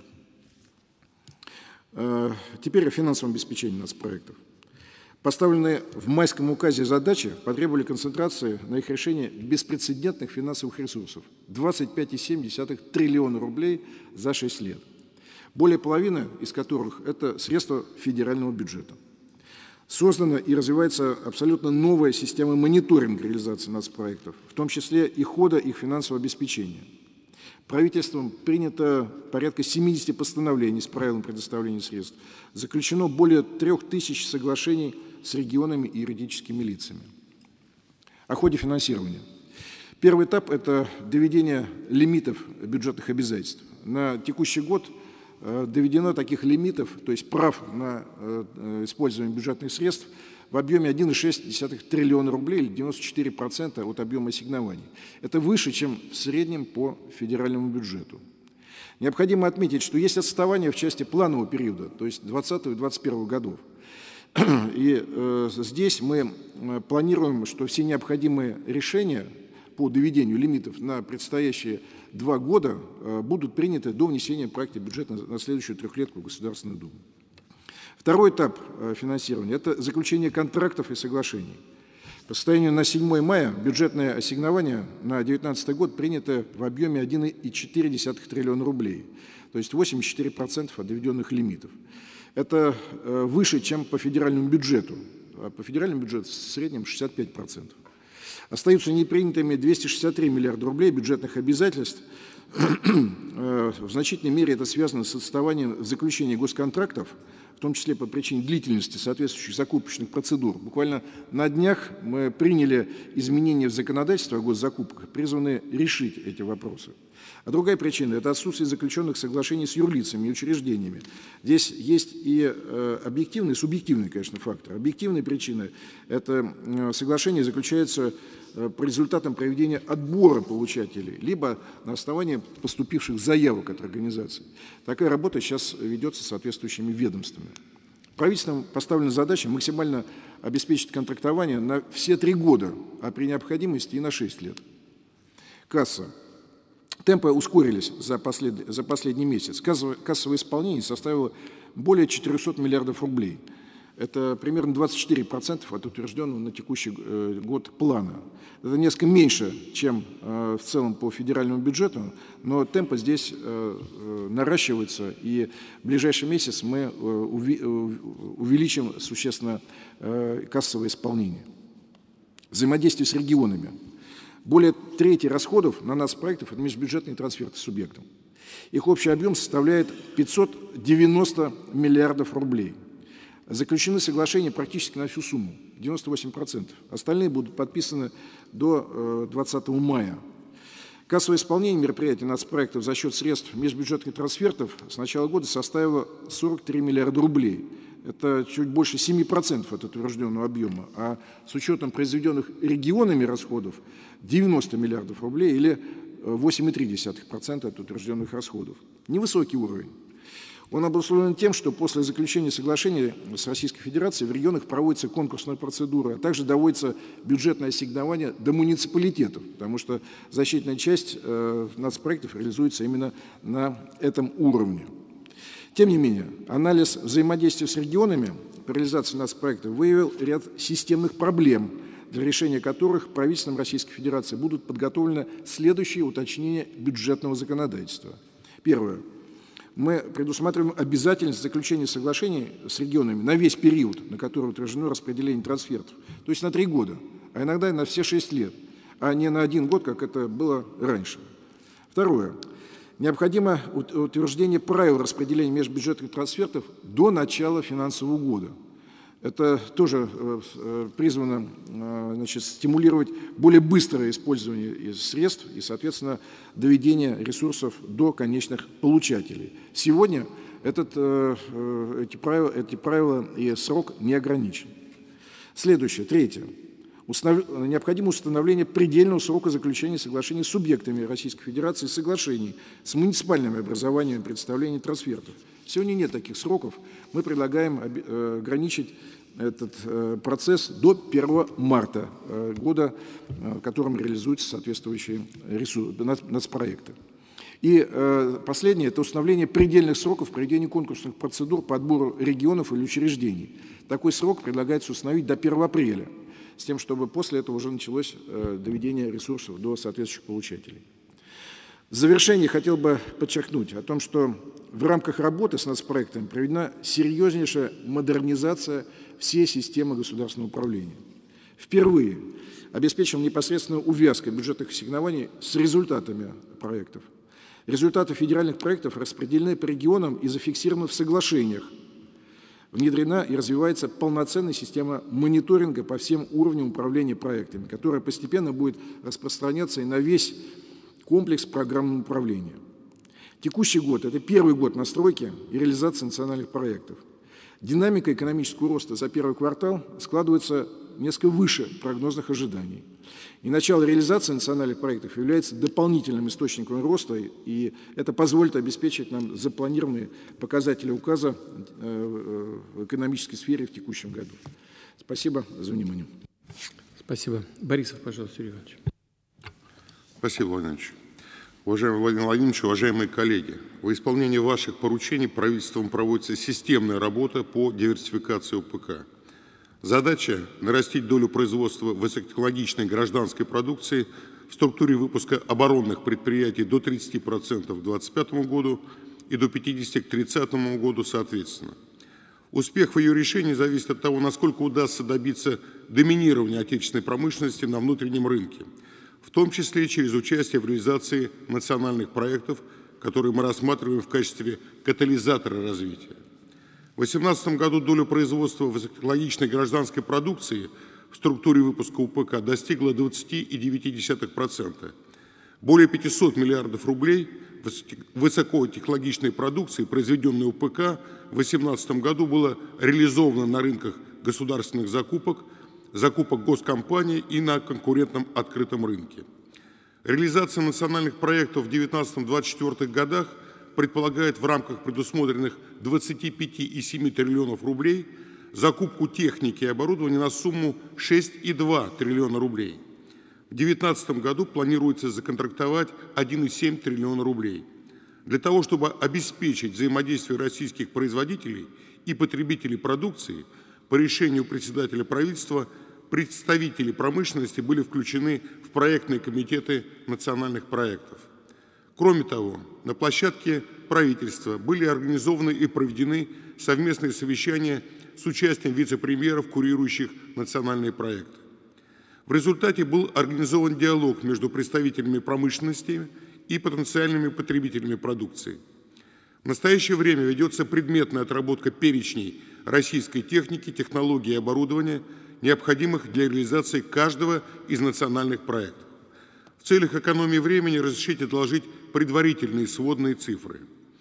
Теперь о финансовом обеспечении нацпроектов. Поставленные в майском указе задачи потребовали концентрации на их решение беспрецедентных финансовых ресурсов – двадцать пять целых семь десятых триллиона рублей за шесть лет, более половины из которых – это средства федерального бюджета. Создана и развивается абсолютно новая система мониторинга реализации нацпроектов, в том числе и хода их финансового обеспечения. Правительством принято порядка семидесяти постановлений с правилом предоставления средств, заключено более трех тысяч соглашений с регионами и юридическими лицами. О ходе финансирования. Первый этап – это доведение лимитов бюджетных обязательств. На текущий год доведено таких лимитов, то есть прав на использование бюджетных средств, в объеме один целых шесть десятых триллиона рублей, или девяносто четыре процента от объема ассигнований. Это выше, чем в среднем по федеральному бюджету. Необходимо отметить, что есть отставание в части планового периода, то есть двадцатого и двадцать первого годов. И э, здесь мы планируем, что все необходимые решения по доведению лимитов на предстоящие два года э, будут приняты до внесения проекта бюджета на, на следующую трехлетку в Государственную Думу. Второй этап э, финансирования – это заключение контрактов и соглашений. По состоянию на седьмое мая бюджетное ассигнование на две тысячи девятнадцатый год принято в объеме один целых четыре десятых триллиона рублей, то есть восемьдесят четыре процента от доведенных лимитов. Это выше, чем по федеральному бюджету. А по федеральному бюджету в среднем шестьдесят пять процентов. Остаются непринятыми двести шестьдесят три миллиарда рублей бюджетных обязательств. В значительной мере это связано с отставанием в заключении госконтрактов, в том числе по причине длительности соответствующих закупочных процедур. Буквально на днях мы приняли изменения в законодательство о госзакупках, призванные решить эти вопросы. А другая причина – это отсутствие заключенных соглашений с юрлицами и учреждениями. Здесь есть и э, объективный, и субъективный, конечно, фактор. Объективная причина – это э, соглашение заключается э, по результатам проведения отбора получателей, либо на основании поступивших заявок от организаций. Такая работа сейчас ведется соответствующими ведомствами. Правительством поставлена задача максимально обеспечить контрактование на все три года, а при необходимости и на шесть лет. Касса. Темпы ускорились за, послед... за последний месяц. Кассовое исполнение составило более четырёхсот миллиардов рублей. Это примерно двадцать четыре процента от утвержденного на текущий год плана. Это несколько меньше, чем в целом по федеральному бюджету, но темпы здесь наращиваются, и в ближайший месяц мы увеличим существенно кассовое исполнение. Взаимодействие с регионами. Более трети расходов на нацпроектов – это межбюджетные трансферты субъектам. Их общий объем составляет пятьсот девяносто миллиардов рублей. Заключены соглашения практически на всю сумму – девяносто восемь процентов. Остальные будут подписаны до двадцатого мая. Кассовое исполнение мероприятий нацпроектов за счет средств межбюджетных трансфертов с начала года составило сорок три миллиарда рублей. Это чуть больше семи процентов от утвержденного объема, а с учетом произведенных регионами расходов девяносто миллиардов рублей или восемь целых три десятых процента от утвержденных расходов. Невысокий уровень. Он обусловлен тем, что после заключения соглашения с Российской Федерацией в регионах проводится конкурсная процедура, а также доводится бюджетное ассигнование до муниципалитетов, потому что значительная часть э, нацпроектов реализуется именно на этом уровне. Тем не менее, анализ взаимодействия с регионами по реализации нацпроектов выявил ряд системных проблем, для решения которых правительством Российской Федерации будут подготовлены следующие уточнения бюджетного законодательства. Первое. Мы предусматриваем обязательность заключения соглашений с регионами на весь период, на который утверждено распределение трансфертов, то есть на три года, а иногда и на все шесть лет, а не на один год, как это было раньше. Второе. Необходимо утверждение правил распределения межбюджетных трансфертов до начала финансового года. Это тоже призвано, значит, стимулировать более быстрое использование средств и, соответственно, доведение ресурсов до конечных получателей. Сегодня этот, эти, правила, эти правила и срок не ограничен. Следующее, третье. Установ... Необходимо установление предельного срока заключения соглашений с субъектами Российской Федерации, соглашений с муниципальными образованиями предоставления трансфертов. Сегодня нет таких сроков. Мы предлагаем ограничить этот процесс до первого марта года, в котором реализуются соответствующие ресурсы, нацпроекты. И последнее – это установление предельных сроков проведения конкурсных процедур по отбору регионов или учреждений. Такой срок предлагается установить до первого апреля, с тем, чтобы после этого уже началось доведение ресурсов до соответствующих получателей. В завершение хотел бы подчеркнуть о том, что в рамках работы с нацпроектами проведена серьезнейшая модернизация всей системы государственного управления. Впервые обеспечена непосредственная увязка бюджетных ассигнований с результатами проектов. Результаты федеральных проектов распределены по регионам и зафиксированы в соглашениях. Внедрена и развивается полноценная система мониторинга по всем уровням управления проектами, которая постепенно будет распространяться и на весь комплекс программного управления. Текущий год – это первый год настройки и реализации национальных проектов. Динамика экономического роста за первый квартал складывается несколько выше прогнозных ожиданий. И начало реализации национальных проектов является дополнительным источником роста, и это позволит обеспечить нам запланированные показатели указа в экономической сфере в текущем году. Спасибо за внимание. Спасибо. Борисов, пожалуйста, Юрий Иванович. Спасибо, Владимир Владимирович. Уважаемый Владимир Владимирович, уважаемые коллеги, во исполнении ваших поручений правительством проводится системная работа по диверсификации ОПК. Задача – нарастить долю производства высокотехнологичной гражданской продукции в структуре выпуска оборонных предприятий до тридцати процентов к две тысячи двадцать пятому году и до пятидесяти процентов к тридцатому году соответственно. Успех в ее решении зависит от того, насколько удастся добиться доминирования отечественной промышленности на внутреннем рынке, в том числе через участие в реализации национальных проектов, которые мы рассматриваем в качестве катализатора развития. В две тысячи восемнадцатом году доля производства высокотехнологичной гражданской продукции в структуре выпуска УПК достигла двадцати девяти десятых процента. Более пятисот миллиардов рублей высокотехнологичной продукции, произведенной УПК, в две тысячи восемнадцатом году было реализовано на рынках государственных закупок, закупок госкомпаний и на конкурентном открытом рынке. Реализация национальных проектов в две тысячи девятнадцатом — две тысячи двадцать четвёртых годах предполагает в рамках предусмотренных двадцати пяти и семи триллионов рублей закупку техники и оборудования на сумму шесть и два триллиона рублей. В две тысячи девятнадцатом году планируется законтрактовать один и семь триллиона рублей. Для того, чтобы обеспечить взаимодействие российских производителей и потребителей продукции, по решению председателя правительства представители промышленности были включены в проектные комитеты национальных проектов. Кроме того, на площадке правительства были организованы и проведены совместные совещания с участием вице-премьеров, курирующих национальные проекты. В результате был организован диалог между представителями промышленности и потенциальными потребителями продукции. В настоящее время ведется предметная отработка перечней российской техники, технологий и оборудования, необходимых для реализации каждого из национальных проектов. В целях экономии времени разрешите доложить предварительные сводные цифры.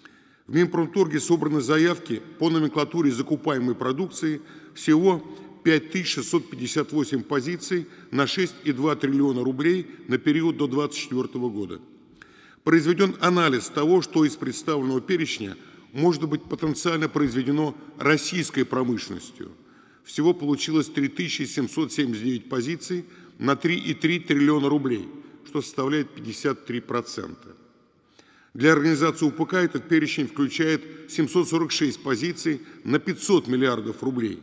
В Минпромторге собраны заявки по номенклатуре закупаемой продукции всего пять тысяч шестьсот пятьдесят восемь позиций на шесть и два триллиона рублей на период до две тысячи двадцать четвёртого года. Произведен анализ того, что из представленного перечня может быть потенциально произведено российской промышленностью. Всего получилось три тысячи семьсот семьдесят девять позиций на три и три триллиона рублей, что составляет пятьдесят три процента. Для организации УПК этот перечень включает семьсот сорок шесть позиций на пятьсот миллиардов рублей.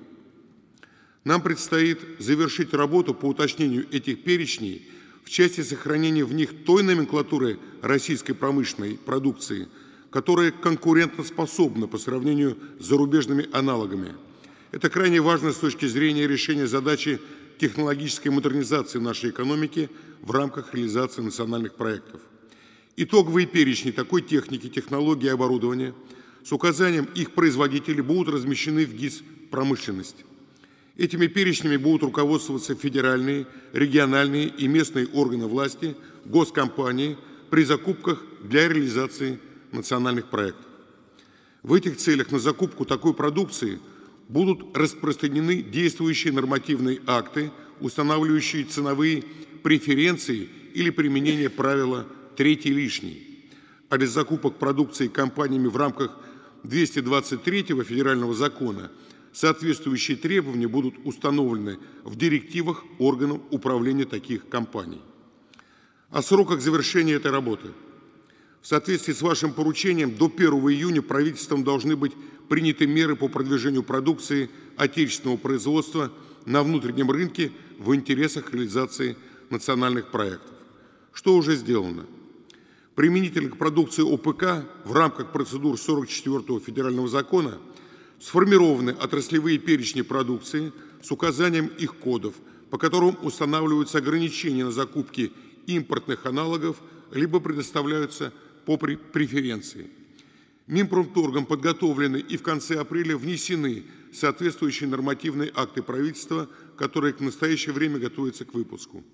Нам предстоит завершить работу по уточнению этих перечней в части сохранения в них той номенклатуры российской промышленной продукции, которая конкурентоспособна по сравнению с зарубежными аналогами. Это крайне важно с точки зрения решения задачи технологической модернизации нашей экономики в рамках реализации национальных проектов. Итоговые перечни такой техники, технологий и оборудования с указанием их производителей будут размещены в ГИС «Промышленность». Этими перечнями будут руководствоваться федеральные, региональные и местные органы власти, госкомпании при закупках для реализации национальных проектов. В этих целях на закупку такой продукции будут распространены действующие нормативные акты, устанавливающие ценовые преференции или применение правила «третий лишний». А для закупок продукции компаниями в рамках двести двадцать третьего федерального закона соответствующие требования будут установлены в директивах органов управления таких компаний. О сроках завершения этой работы. В соответствии с вашим поручением, до первого июня правительством должны быть приняты меры по продвижению продукции отечественного производства на внутреннем рынке в интересах реализации национальных проектов. Что уже сделано? Применительно к продукции ОПК в рамках процедур сорок четвёртого федерального закона сформированы отраслевые перечни продукции с указанием их кодов, по которым устанавливаются ограничения на закупки импортных аналогов, либо предоставляются по преференции. Минпромторгом подготовлены и в конце апреля внесены соответствующие нормативные акты правительства, которые в настоящее время готовятся к выпуску.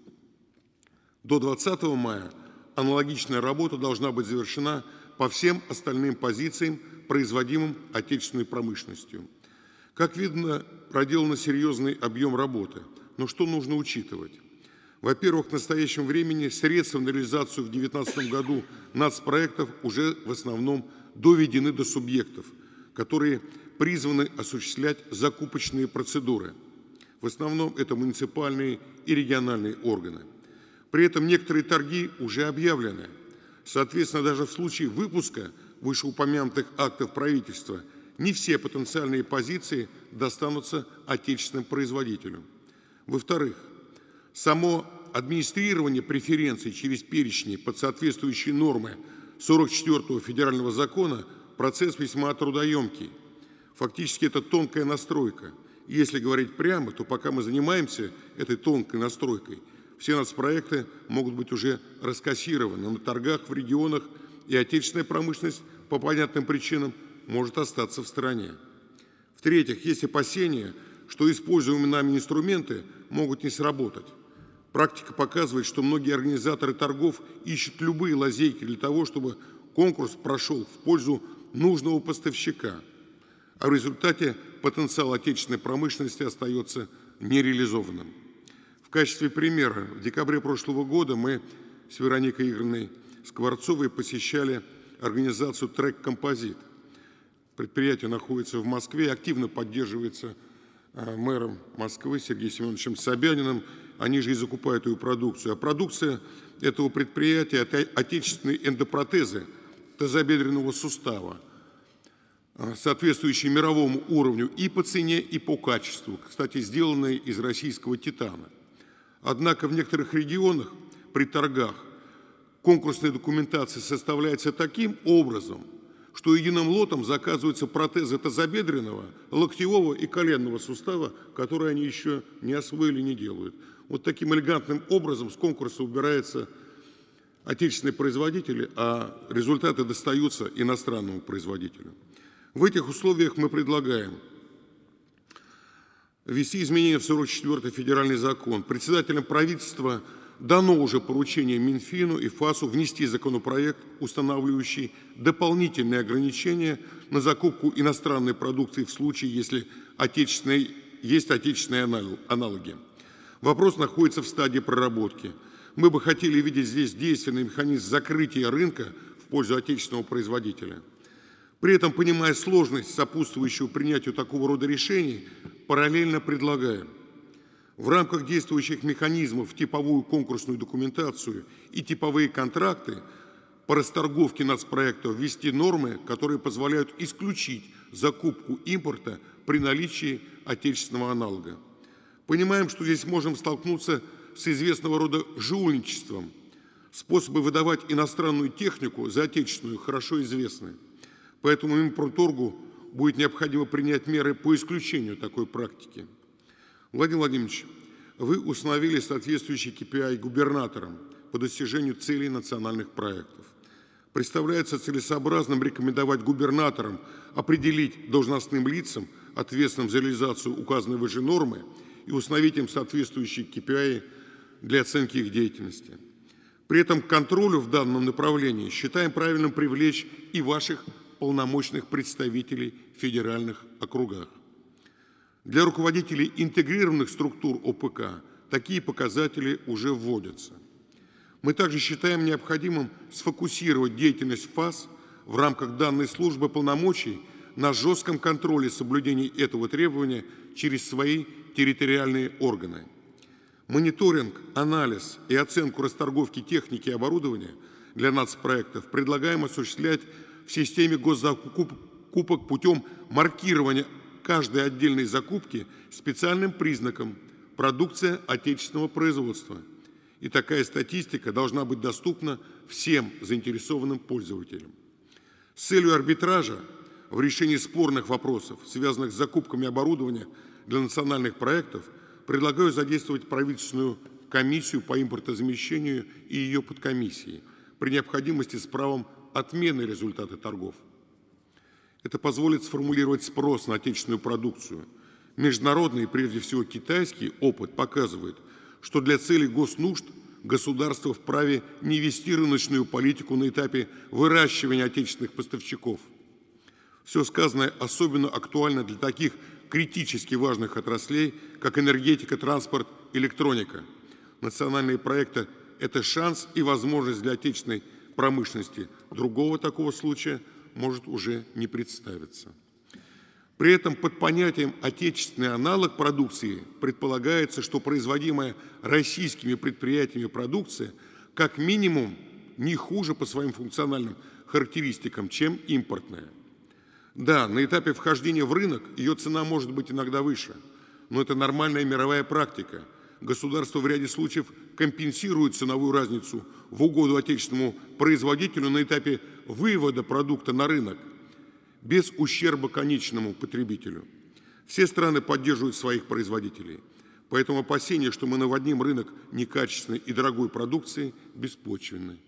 До двадцатого мая аналогичная работа должна быть завершена по всем остальным позициям, производимым отечественной промышленностью. Как видно, проделан серьезный объем работы. Но что нужно учитывать? Во-первых, в настоящем времени средства на реализацию в две тысячи девятнадцатом году нацпроектов уже в основном доведены до субъектов, которые призваны осуществлять закупочные процедуры. В основном это муниципальные и региональные органы. При этом некоторые торги уже объявлены. Соответственно, даже в случае выпуска вышеупомянутых актов правительства не все потенциальные позиции достанутся отечественным производителям. Во-вторых, само администрирование преференций через перечни под соответствующие нормы сорок четвёртого федерального закона процесс весьма трудоемкий. Фактически это тонкая настройка. И если говорить прямо, то пока мы занимаемся этой тонкой настройкой, все нацпроекты могут быть уже раскассированы на торгах в регионах, и отечественная промышленность по понятным причинам может остаться в стороне. В-третьих, есть опасения, что используемые нами инструменты могут не сработать. Практика показывает, что многие организаторы торгов ищут любые лазейки для того, чтобы конкурс прошел в пользу нужного поставщика, а в результате потенциал отечественной промышленности остается нереализованным. В качестве примера, в декабре прошлого года мы с Вероникой Игоревной Скворцовой посещали организацию «Трек Композит». Предприятие находится в Москве, активно поддерживается мэром Москвы Сергеем Семеновичем Собяниным. Они же и закупают ее продукцию. А продукция этого предприятия – это отечественные эндопротезы тазобедренного сустава, соответствующие мировому уровню и по цене, и по качеству, кстати, сделанные из российского титана. Однако в некоторых регионах при торгах конкурсная документация составляется таким образом, что единым лотом заказываются протезы тазобедренного, локтевого и коленного сустава, которые они еще не освоили, не делают. Вот таким элегантным образом с конкурса убираются отечественные производители, а результаты достаются иностранному производителю. В этих условиях мы предлагаем ввести изменения в сорок четвёртый федеральный закон. Председателям правительства дано уже поручение Минфину и ФАСу внести законопроект, устанавливающий дополнительные ограничения на закупку иностранной продукции в случае, если отечественные, есть отечественные аналоги. Вопрос находится в стадии проработки. Мы бы хотели видеть здесь действенный механизм закрытия рынка в пользу отечественного производителя. При этом, понимая сложность сопутствующего принятию такого рода решений, параллельно предлагаем в рамках действующих механизмов типовую конкурсную документацию и типовые контракты по расторговке нацпроектов ввести нормы, которые позволяют исключить закупку импорта при наличии отечественного аналога. Понимаем, что здесь можем столкнуться с известного рода жульничеством. Способы выдавать иностранную технику за отечественную хорошо известны. Поэтому Минпромторгу будет необходимо принять меры по исключению такой практики. Владимир Владимирович, вы установили соответствующий кей пи ай губернаторам по достижению целей национальных проектов. Представляется целесообразным рекомендовать губернаторам определить должностным лицам, ответственным за реализацию указанной выше нормы, и установить им соответствующие кей пи ай для оценки их деятельности. При этом к контролю в данном направлении считаем правильным привлечь и ваших полномочных представителей в федеральных округах. Для руководителей интегрированных структур о пэ ка такие показатели уже вводятся. Мы также считаем необходимым сфокусировать деятельность ФАС в рамках данной службы полномочий на жестком контроле соблюдения этого требования через свои территориальные органы. Мониторинг, анализ и оценку расторговки техники и оборудования для нацпроектов предлагаем осуществлять в системе госзакупок путем маркирования каждой отдельной закупки специальным признаком «продукция отечественного производства». И такая статистика должна быть доступна всем заинтересованным пользователям. С целью арбитража в решении спорных вопросов, связанных с закупками оборудования для национальных проектов, предлагаю задействовать правительственную комиссию по импортозамещению и ее подкомиссии при необходимости с правом отмены результата торгов. Это позволит сформулировать спрос на отечественную продукцию. Международный, прежде всего китайский, опыт показывает, что для целей госнужд государство вправе не вести рыночную политику на этапе выращивания отечественных поставщиков. Все сказанное особенно актуально для таких критически важных отраслей, как энергетика, транспорт, электроника. Национальные проекты – это шанс и возможность для отечественной промышленности. Другого такого случая может уже не представиться. При этом под понятием «отечественный аналог продукции» предполагается, что производимая российскими предприятиями продукция как минимум не хуже по своим функциональным характеристикам, чем импортная. Да, на этапе вхождения в рынок ее цена может быть иногда выше, но это нормальная мировая практика. Государство в ряде случаев компенсирует ценовую разницу в угоду отечественному производителю на этапе вывода продукта на рынок, без ущерба конечному потребителю. Все страны поддерживают своих производителей, поэтому опасения, что мы наводним рынок некачественной и дорогой продукцией, беспочвенны.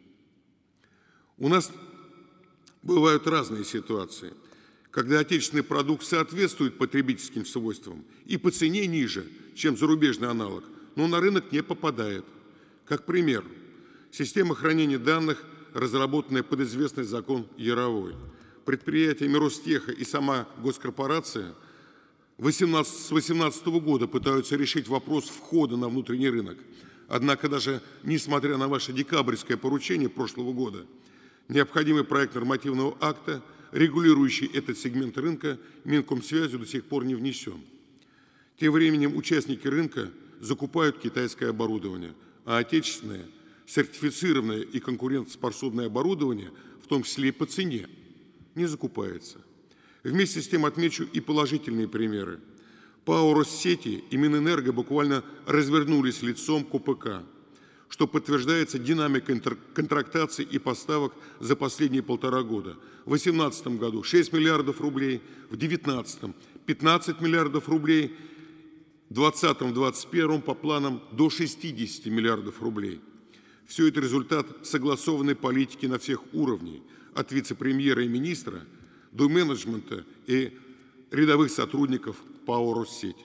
У нас бывают разные ситуации, когда отечественный продукт соответствует потребительским свойствам и по цене ниже, чем зарубежный аналог, но на рынок не попадает. Как пример, система хранения данных, разработанная под известный закон Яровой. Предприятиями Ростеха и сама госкорпорация с две тысячи восемнадцатого года пытаются решить вопрос входа на внутренний рынок. Однако даже несмотря на ваше декабрьское поручение прошлого года, необходимый проект нормативного акта, регулирующий этот сегмент рынка, Минкомсвязью до сих пор не внесен. Тем временем участники рынка закупают китайское оборудование, а отечественное, сертифицированное и конкурентоспособное оборудование, в том числе и по цене, не закупается. Вместе с тем отмечу и положительные примеры. ПАО «Россети» и Минэнерго буквально развернулись лицом к о пэ ка, что подтверждается динамикой контрактаций и поставок за последние полтора года. В две тысячи восемнадцатом году шесть миллиардов рублей, в две тысячи девятнадцатом пятнадцать миллиардов рублей, в две тысячи двадцатом — две тысячи двадцать первом по планам до шестидесяти миллиардов рублей. Все это результат согласованной политики на всех уровнях, от вице-премьера и министра до менеджмента и рядовых сотрудников ПАО «Россети».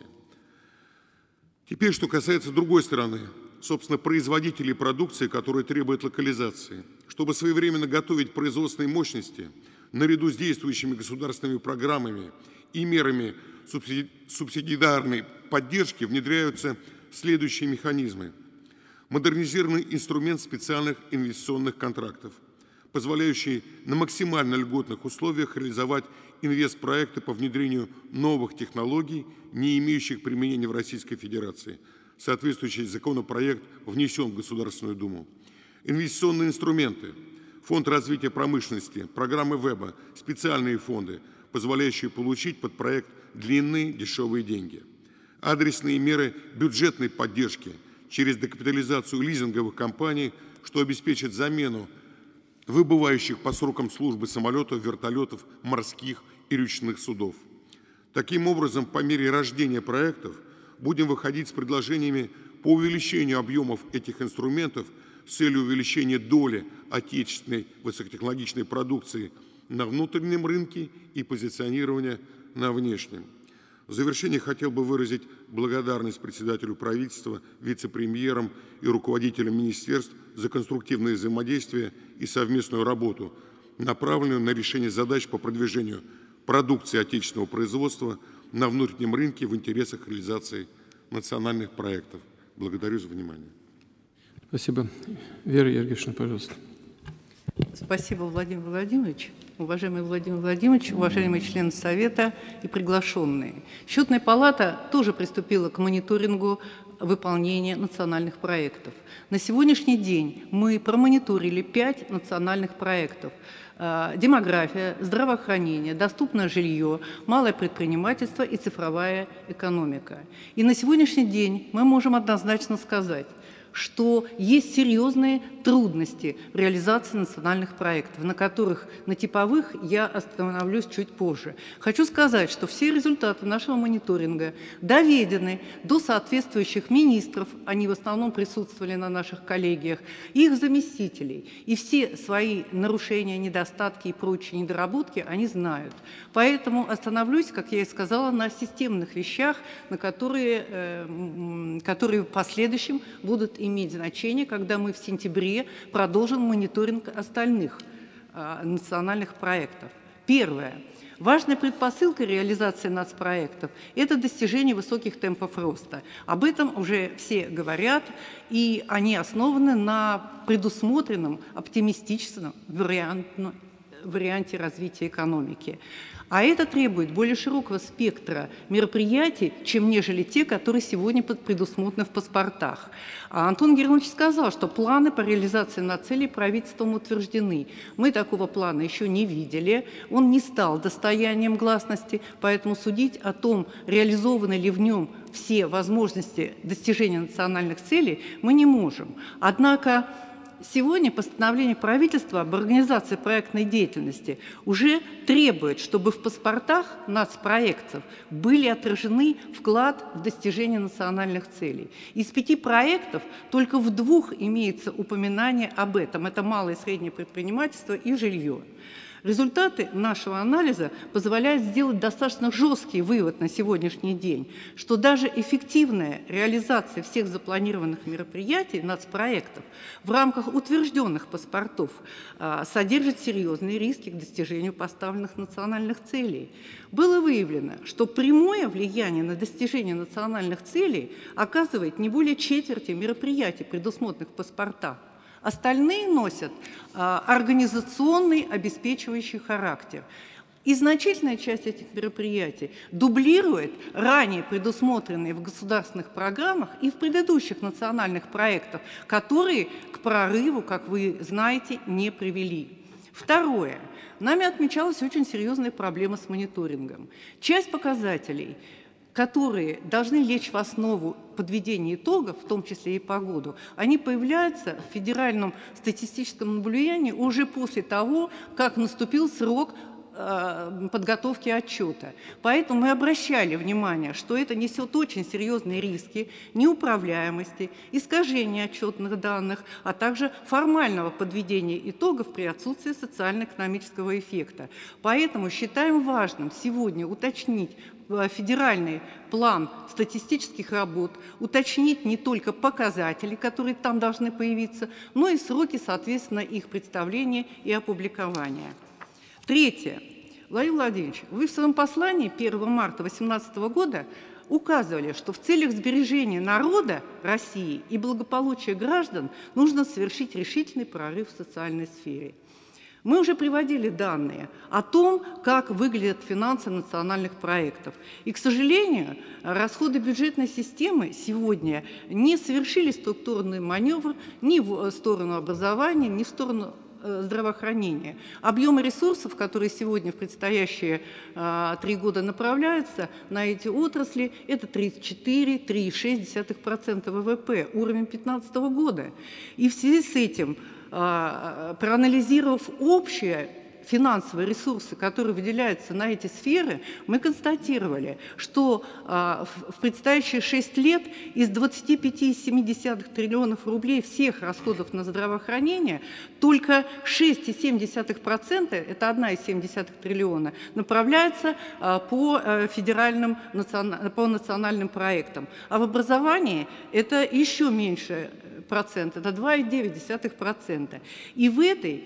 Теперь, что касается другой стороны, собственно, производителей продукции, которые требуют локализации. Чтобы своевременно готовить производственные мощности, наряду с действующими государственными программами и мерами субсидиарной поддержки внедряются следующие механизмы. Модернизированный инструмент специальных инвестиционных контрактов, позволяющий на максимально льготных условиях реализовать инвестпроекты по внедрению новых технологий, не имеющих применения в Российской Федерации. Соответствующий законопроект внесен в Государственную Думу. Инвестиционные инструменты, Фонд развития промышленности, программы ВЭБа, специальные фонды, позволяющие получить под проект длинные дешевые деньги. Адресные меры бюджетной поддержки через декапитализацию лизинговых компаний, что обеспечит замену выбывающих по срокам службы самолетов, вертолетов, морских и речных судов. Таким образом, по мере рождения проектов будем выходить с предложениями по увеличению объемов этих инструментов с целью увеличения доли отечественной высокотехнологичной продукции на внутреннем рынке и позиционирования на внешнем. В завершение хотел бы выразить благодарность председателю правительства, вице-премьерам и руководителям министерств за конструктивное взаимодействие и совместную работу, направленную на решение задач по продвижению продукции отечественного производства на внутреннем рынке в интересах реализации национальных проектов. Благодарю за внимание. Спасибо. Вера Ергешевна, пожалуйста. Спасибо, Владимир Владимирович. Уважаемый Владимир Владимирович, уважаемые члены Совета и приглашенные. Счетная палата тоже приступила к мониторингу выполнения национальных проектов. На сегодняшний день мы промониторили пять национальных проектов. Демография, здравоохранение, доступное жилье, малое предпринимательство и цифровая экономика. И на сегодняшний день мы можем однозначно сказать, что есть серьезные трудности в реализации национальных проектов, на которых, на типовых, я остановлюсь чуть позже. Хочу сказать, что все результаты нашего мониторинга доведены до соответствующих министров, они в основном присутствовали на наших коллегиях, их заместителей, и все свои нарушения, недостатки и прочие недоработки они знают. Поэтому остановлюсь, как я и сказала, на системных вещах, на которые, э, которые в последующем будут иметь значение, когда мы в сентябре продолжим мониторинг остальных э, национальных проектов. Первое. Важная предпосылка реализации нацпроектов – это достижение высоких темпов роста. Об этом уже все говорят, и они основаны на предусмотренном оптимистичном варианте, варианте развития экономики. А это требует более широкого спектра мероприятий, чем нежели те, которые сегодня предусмотрены в паспортах. А Антон Германович сказал, что планы по реализации нацелей правительством утверждены. Мы такого плана еще не видели, он не стал достоянием гласности, поэтому судить о том, реализованы ли в нем все возможности достижения национальных целей, мы не можем. Однако сегодня постановление правительства об организации проектной деятельности уже требует, чтобы в паспортах нацпроектов были отражены вклад в достижение национальных целей. Из пяти проектов только в двух имеется упоминание об этом. Это малое и среднее предпринимательство и жилье. Результаты нашего анализа позволяют сделать достаточно жесткий вывод на сегодняшний день, что даже эффективная реализация всех запланированных мероприятий, нацпроектов, в рамках утвержденных паспортов содержит серьезные риски к достижению поставленных национальных целей. Было выявлено, что прямое влияние на достижение национальных целей оказывает не более четверти мероприятий, предусмотренных в паспортах. Остальные носят а, организационный, обеспечивающий характер. И значительная часть этих мероприятий дублирует ранее предусмотренные в государственных программах и в предыдущих национальных проектах, которые к прорыву, как вы знаете, не привели. Второе. Нами отмечалась очень серьезная проблема с мониторингом. Часть показателей, которые должны лечь в основу подведения итогов, в том числе и по году, они появляются в федеральном статистическом наблюдении уже после того, как наступил срок э, подготовки отчета. Поэтому мы обращали внимание, что это несет очень серьезные риски неуправляемости, искажения отчетных данных, а также формального подведения итогов при отсутствии социально-экономического эффекта. Поэтому считаем важным сегодня уточнить федеральный план статистических работ, уточнить не только показатели, которые там должны появиться, но и сроки, соответственно, их представления и опубликования. Третье. Владимир Владимирович, вы в своем послании первого марта две тысячи восемнадцатого года указывали, что в целях сбережения народа России и благополучия граждан нужно совершить решительный прорыв в социальной сфере. Мы уже приводили данные о том, как выглядят финансы национальных проектов. И, к сожалению, расходы бюджетной системы сегодня не совершили структурный маневр ни в сторону образования, ни в сторону здравоохранения. Объемы ресурсов, которые сегодня в предстоящие а, три года направляются на эти отрасли, это тридцать четыре — три и шесть десятых процента ВВП, уровень две тысячи пятнадцатого года. И в связи с этим, проанализировав общее финансовые ресурсы, которые выделяются на эти сферы, мы констатировали, что в предстоящие шесть лет из двадцати пяти целых семи десятых триллионов рублей всех расходов на здравоохранение только шесть целых семь десятых процента, это одна целая семь десятых триллиона, направляется по федеральным, по национальным проектам. А в образовании это еще меньше процент, это два целых девять десятых процента. И в этой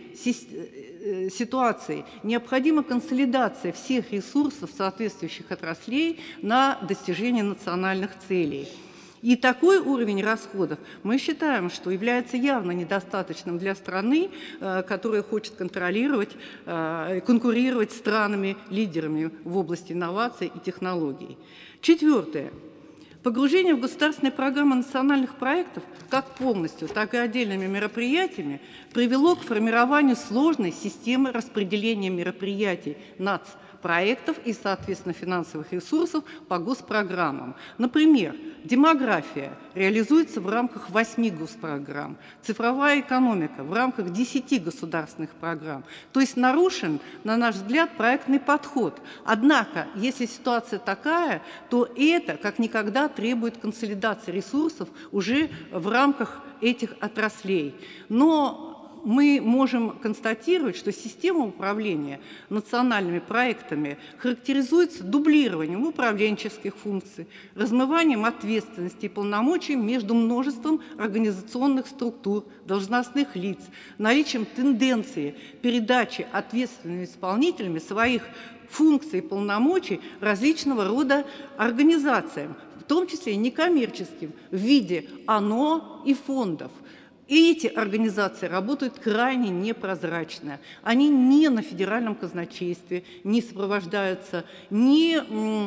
ситуации необходима консолидация всех ресурсов соответствующих отраслей на достижение национальных целей. И такой уровень расходов мы считаем, что является явно недостаточным для страны, которая хочет контролировать, конкурировать с странами-лидерами в области инноваций и технологий. Четвертое. Погружение в государственные программы национальных проектов, как полностью, так и отдельными мероприятиями, привело к формированию сложной системы распределения мероприятий нацпроектов и, соответственно, финансовых ресурсов по госпрограммам. Например, демография реализуется в рамках восьми госпрограмм, цифровая экономика в рамках десяти государственных программ. То есть нарушен, на наш взгляд, проектный подход. Однако, если ситуация такая, то это как никогда требует консолидации ресурсов уже в рамках этих отраслей. Но мы можем констатировать, что система управления национальными проектами характеризуется дублированием управленческих функций, размыванием ответственности и полномочий между множеством организационных структур, должностных лиц, наличием тенденции передачи ответственными исполнителями своих функций и полномочий различного рода организациям, в том числе и некоммерческим, в виде ОНО и фондов. И эти организации работают крайне непрозрачно. Они не на федеральном казначействе, не сопровождаются, не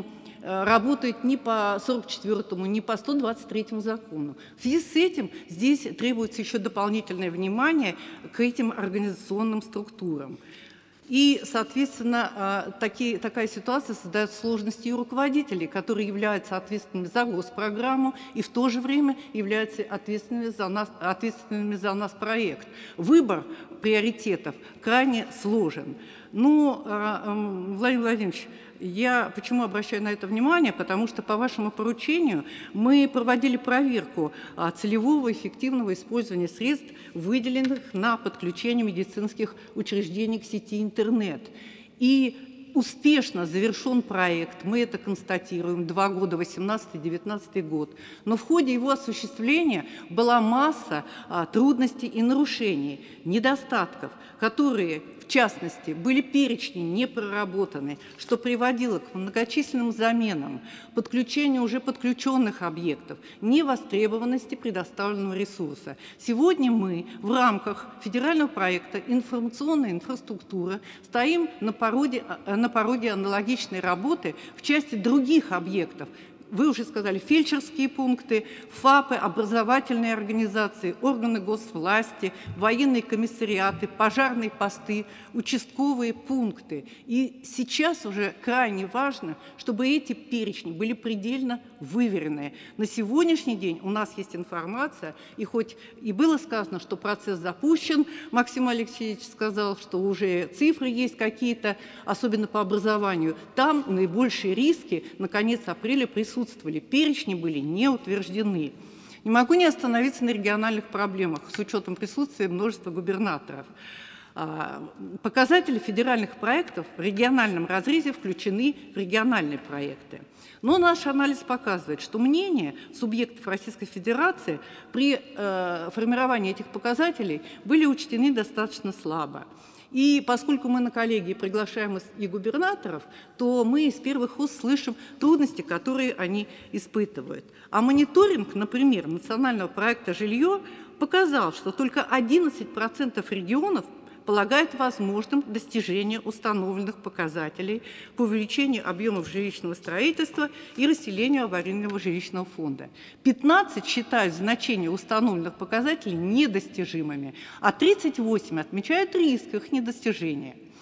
работают ни по сорок четвёртому, ни по сто двадцать третьему закону. В связи с этим здесь требуется еще дополнительное внимание к этим организационным структурам. И, соответственно, такие, такая ситуация создает сложности и у руководителей, которые являются ответственными за госпрограмму и в то же время являются ответственными за нас, ответственными за нас проект. Выбор приоритетов крайне сложен. Ну, Владимир Владимирович, я почему обращаю на это внимание? Потому что по вашему поручению мы проводили проверку целевого эффективного использования средств, выделенных на подключение медицинских учреждений к сети интернет. И успешно завершен проект, мы это констатируем, два года, восемнадцатый — девятнадцатый год. Но в ходе его осуществления была масса а, трудностей и нарушений, недостатков, которые, в частности, были перечни не проработаны, что приводило к многочисленным заменам, подключению уже подключенных объектов, невостребованности предоставленного ресурса. Сегодня мы в рамках федерального проекта «Информационная инфраструктура» стоим на пороге, на пороге аналогичной работы в части других объектов. Вы уже сказали, фельдшерские пункты, ФАПы, образовательные организации, органы госвласти, военные комиссариаты, пожарные посты, участковые пункты. И сейчас уже крайне важно, чтобы эти перечни были предельно выверены. На сегодняшний день у нас есть информация, и хоть и было сказано, что процесс запущен, Максим Алексеевич сказал, что уже цифры есть какие-то, особенно по образованию, там наибольшие риски на конец апреля присутствуют. Перечни были не утверждены. Не могу не остановиться на региональных проблемах с учетом присутствия множества губернаторов. Показатели федеральных проектов в региональном разрезе включены в региональные проекты. Но наш анализ показывает, что мнения субъектов Российской Федерации при э, формировании этих показателей были учтены достаточно слабо. И поскольку мы на коллегии приглашаем и губернаторов, то мы из первых уст слышим трудности, которые они испытывают. А мониторинг, например, национального проекта «Жилье» показал, что только одиннадцать процентов регионов полагает возможным достижение установленных показателей по увеличению объемов жилищного строительства и расселению аварийного жилищного фонда. пятнадцать считают значение установленных показателей недостижимыми, а тридцать восемь отмечают риск их недостижения.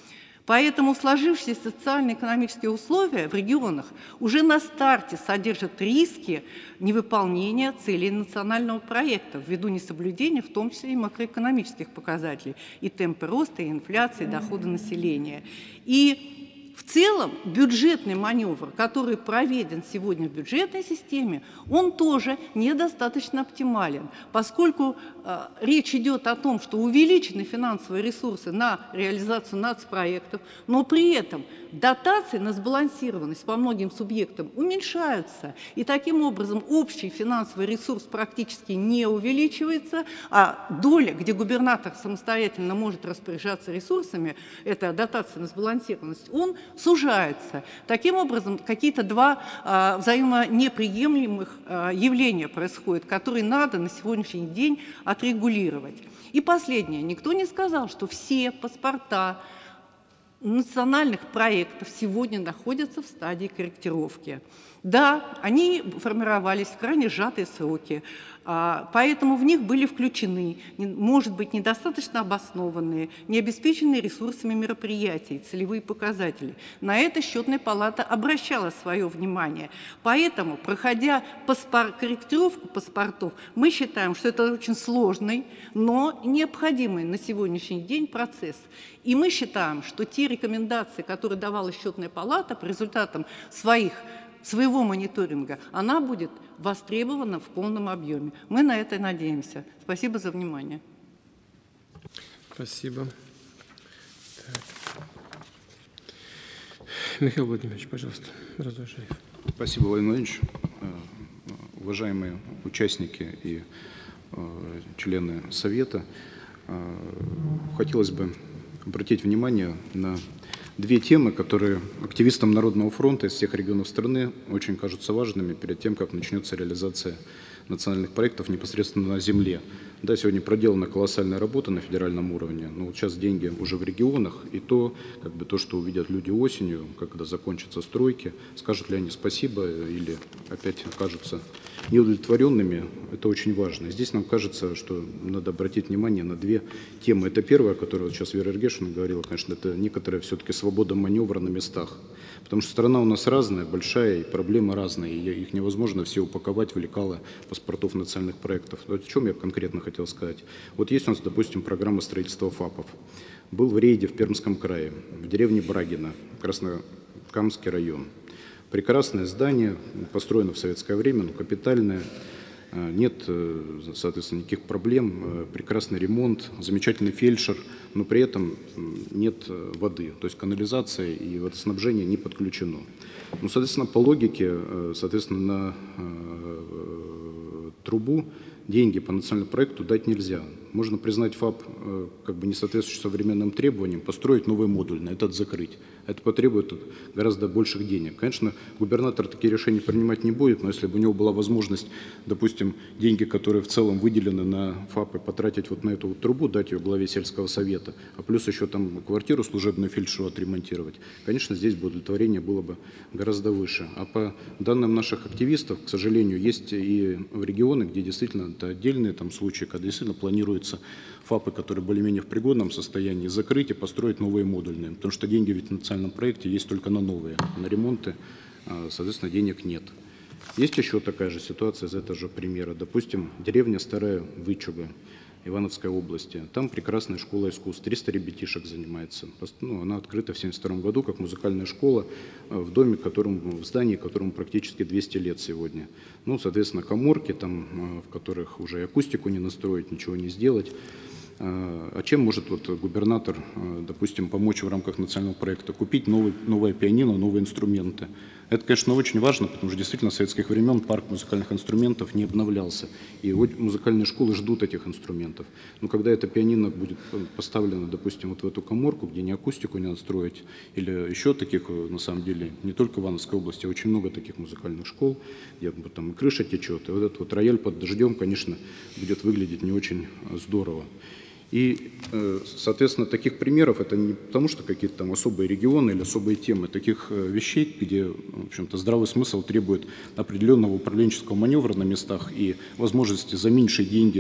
Поэтому сложившиеся социально-экономические условия в регионах уже на старте содержат риски невыполнения целей национального проекта ввиду несоблюдения, в том числе и макроэкономических показателей, и темпы роста, и инфляции, и дохода населения. И в целом бюджетный маневр, который проведен сегодня в бюджетной системе, он тоже недостаточно оптимален, поскольку э, речь идет о том, что увеличены финансовые ресурсы на реализацию нацпроектов, но при этом дотации на сбалансированность по многим субъектам уменьшаются, и таким образом общий финансовый ресурс практически не увеличивается, а доля, где губернатор самостоятельно может распоряжаться ресурсами, это дотация на сбалансированность, он сужается. Таким образом, какие-то два а, взаимонеприемлемых а, явления происходят, которые надо на сегодняшний день отрегулировать. И последнее. Никто не сказал, что все паспорта национальных проектов сегодня находятся в стадии корректировки. Да, они формировались в крайне сжатые сроки, поэтому в них были включены, может быть, недостаточно обоснованные, не обеспеченные ресурсами мероприятий, целевые показатели. На это Счетная палата обращала свое внимание. Поэтому, проходя паспор... корректировку паспортов, мы считаем, что это очень сложный, но необходимый на сегодняшний день процесс. И мы считаем, что те рекомендации, которые давала Счетная палата по результатам своих своего мониторинга, она будет востребована в полном объеме. Мы на это и надеемся. Спасибо за внимание. Спасибо. Так. Михаил Владимирович, пожалуйста, Разушаев. Спасибо, Владимир Владимирович. Уважаемые участники и члены Совета, хотелось бы обратить внимание на две темы, которые активистам Народного фронта из всех регионов страны очень кажутся важными перед тем, как начнется реализация национальных проектов непосредственно на земле. Да, сегодня проделана колоссальная работа на федеральном уровне, но вот сейчас деньги уже в регионах, и то, как бы то, что увидят люди осенью, когда закончатся стройки, скажут ли они спасибо или опять окажутся неудовлетворенными, это очень важно. Здесь нам кажется, что надо обратить внимание на две темы. Это первая, о которой вот сейчас Вера Ергешина говорила, конечно, это некоторая все-таки свобода маневра на местах. Потому что страна у нас разная, большая, и проблемы разные, и их невозможно все упаковать в лекало паспортов национальных проектов. Вот о чем я конкретно хотел сказать. Вот есть у нас, допустим, программа строительства ФАПов. Был в рейде в Пермском крае, в деревне Брагино, Краснокамский район. Прекрасное здание, построено в советское время, но капитальное. Нет, соответственно, никаких проблем, прекрасный ремонт, замечательный фельдшер, но при этом нет воды, то есть канализация и водоснабжение не подключено. Ну, соответственно, по логике, соответственно, на трубу деньги по национальному проекту дать нельзя. Можно признать ФАП как бы не соответствующим современным требованиям, построить новый модуль, на этот закрыть. Это потребует гораздо больших денег. Конечно, губернатор такие решения принимать не будет, но если бы у него была возможность, допустим, деньги, которые в целом выделены на ФАПы, потратить вот на эту вот трубу, дать ее главе сельского совета, а плюс еще там квартиру служебную фельдшеру отремонтировать, конечно, здесь бы удовлетворение было бы гораздо выше. А по данным наших активистов, к сожалению, есть и в регионы, где действительно это отдельные там случаи, когда действительно планируется ФАПы, которые более-менее в пригодном состоянии, закрыть и построить новые модульные. Потому что деньги ведь в национальном проекте есть только на новые. На ремонты, соответственно, денег нет. Есть еще такая же ситуация из этого же примера. Допустим, деревня Старая Вычуга Ивановской области. Там прекрасная школа искусств, триста ребятишек занимается. Ну, она открыта в семьдесят втором году как музыкальная школа в доме, которому, в здании, которому практически двести лет сегодня. Ну, соответственно, каморки, там, в которых уже и акустику не настроить, ничего не сделать. А чем может вот губернатор, допустим, помочь в рамках национального проекта? Купить новый, новое пианино, новые инструменты. Это, конечно, очень важно, потому что действительно с советских времен парк музыкальных инструментов не обновлялся. И музыкальные школы ждут этих инструментов. Но когда это пианино будет поставлено, допустим, вот в эту каморку, где не акустику не настроить, или еще таких, на самом деле, не только в Ивановской области, а очень много таких музыкальных школ, где там и крыша течет, и вот этот вот рояль под дождем, конечно, будет выглядеть не очень здорово. И, соответственно, таких примеров, это не потому, что какие-то там особые регионы или особые темы, таких вещей, где, в общем-то, здравый смысл требует определенного управленческого маневра на местах и возможности за меньшие деньги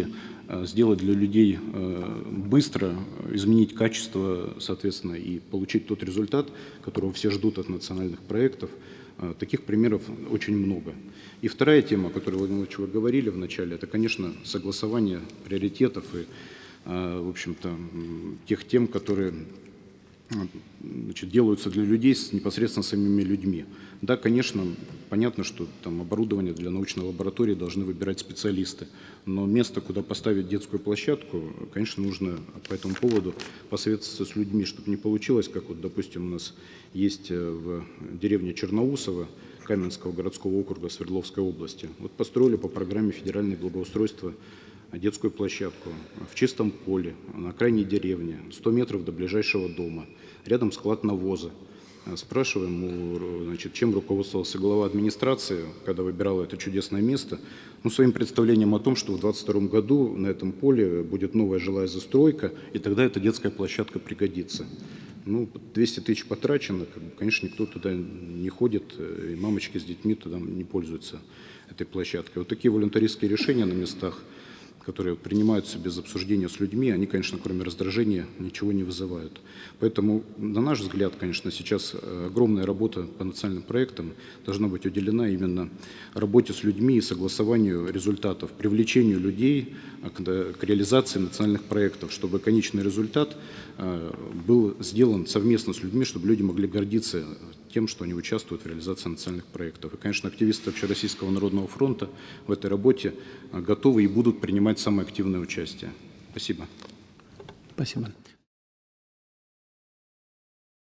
сделать для людей быстро, изменить качество, соответственно, и получить тот результат, которого все ждут от национальных проектов. Таких примеров очень много. И вторая тема, о которой, Владимир Владимирович, вы говорили в начале, это, конечно, согласование приоритетов и, в общем-то, тех тем, которые, значит, делаются для людей с непосредственно самими людьми. Да, конечно, понятно, что там оборудование для научной лаборатории должны выбирать специалисты, но место, куда поставить детскую площадку, конечно, нужно по этому поводу посоветоваться с людьми, чтобы не получилось, как вот, допустим, у нас есть в деревне Черноусово Каменского городского округа Свердловской области. Вот построили по программе федерального благоустройства детскую площадку в чистом поле, на окраине деревни, сто метров до ближайшего дома, рядом склад навоза. Спрашиваем, значит, чем руководствовался глава администрации, когда выбирал это чудесное место. Ну, своим представлением о том, что в двадцать втором году на этом поле будет новая жилая застройка, и тогда эта детская площадка пригодится. Ну, двести тысяч потрачено, конечно, никто туда не ходит, и мамочки с детьми туда не пользуются этой площадкой. Вот такие волонтаристские решения на местах, которые принимаются без обсуждения с людьми, они, конечно, кроме раздражения ничего не вызывают. Поэтому, на наш взгляд, конечно, сейчас огромная работа по национальным проектам должна быть уделена именно работе с людьми и согласованию результатов, привлечению людей к, к реализации национальных проектов, чтобы конечный результат был сделан совместно с людьми, чтобы люди могли гордиться тем, что они участвуют в реализации национальных проектов. И, конечно, активисты Общероссийского народного фронта в этой работе готовы и будут принимать самое активное участие. Спасибо. Спасибо.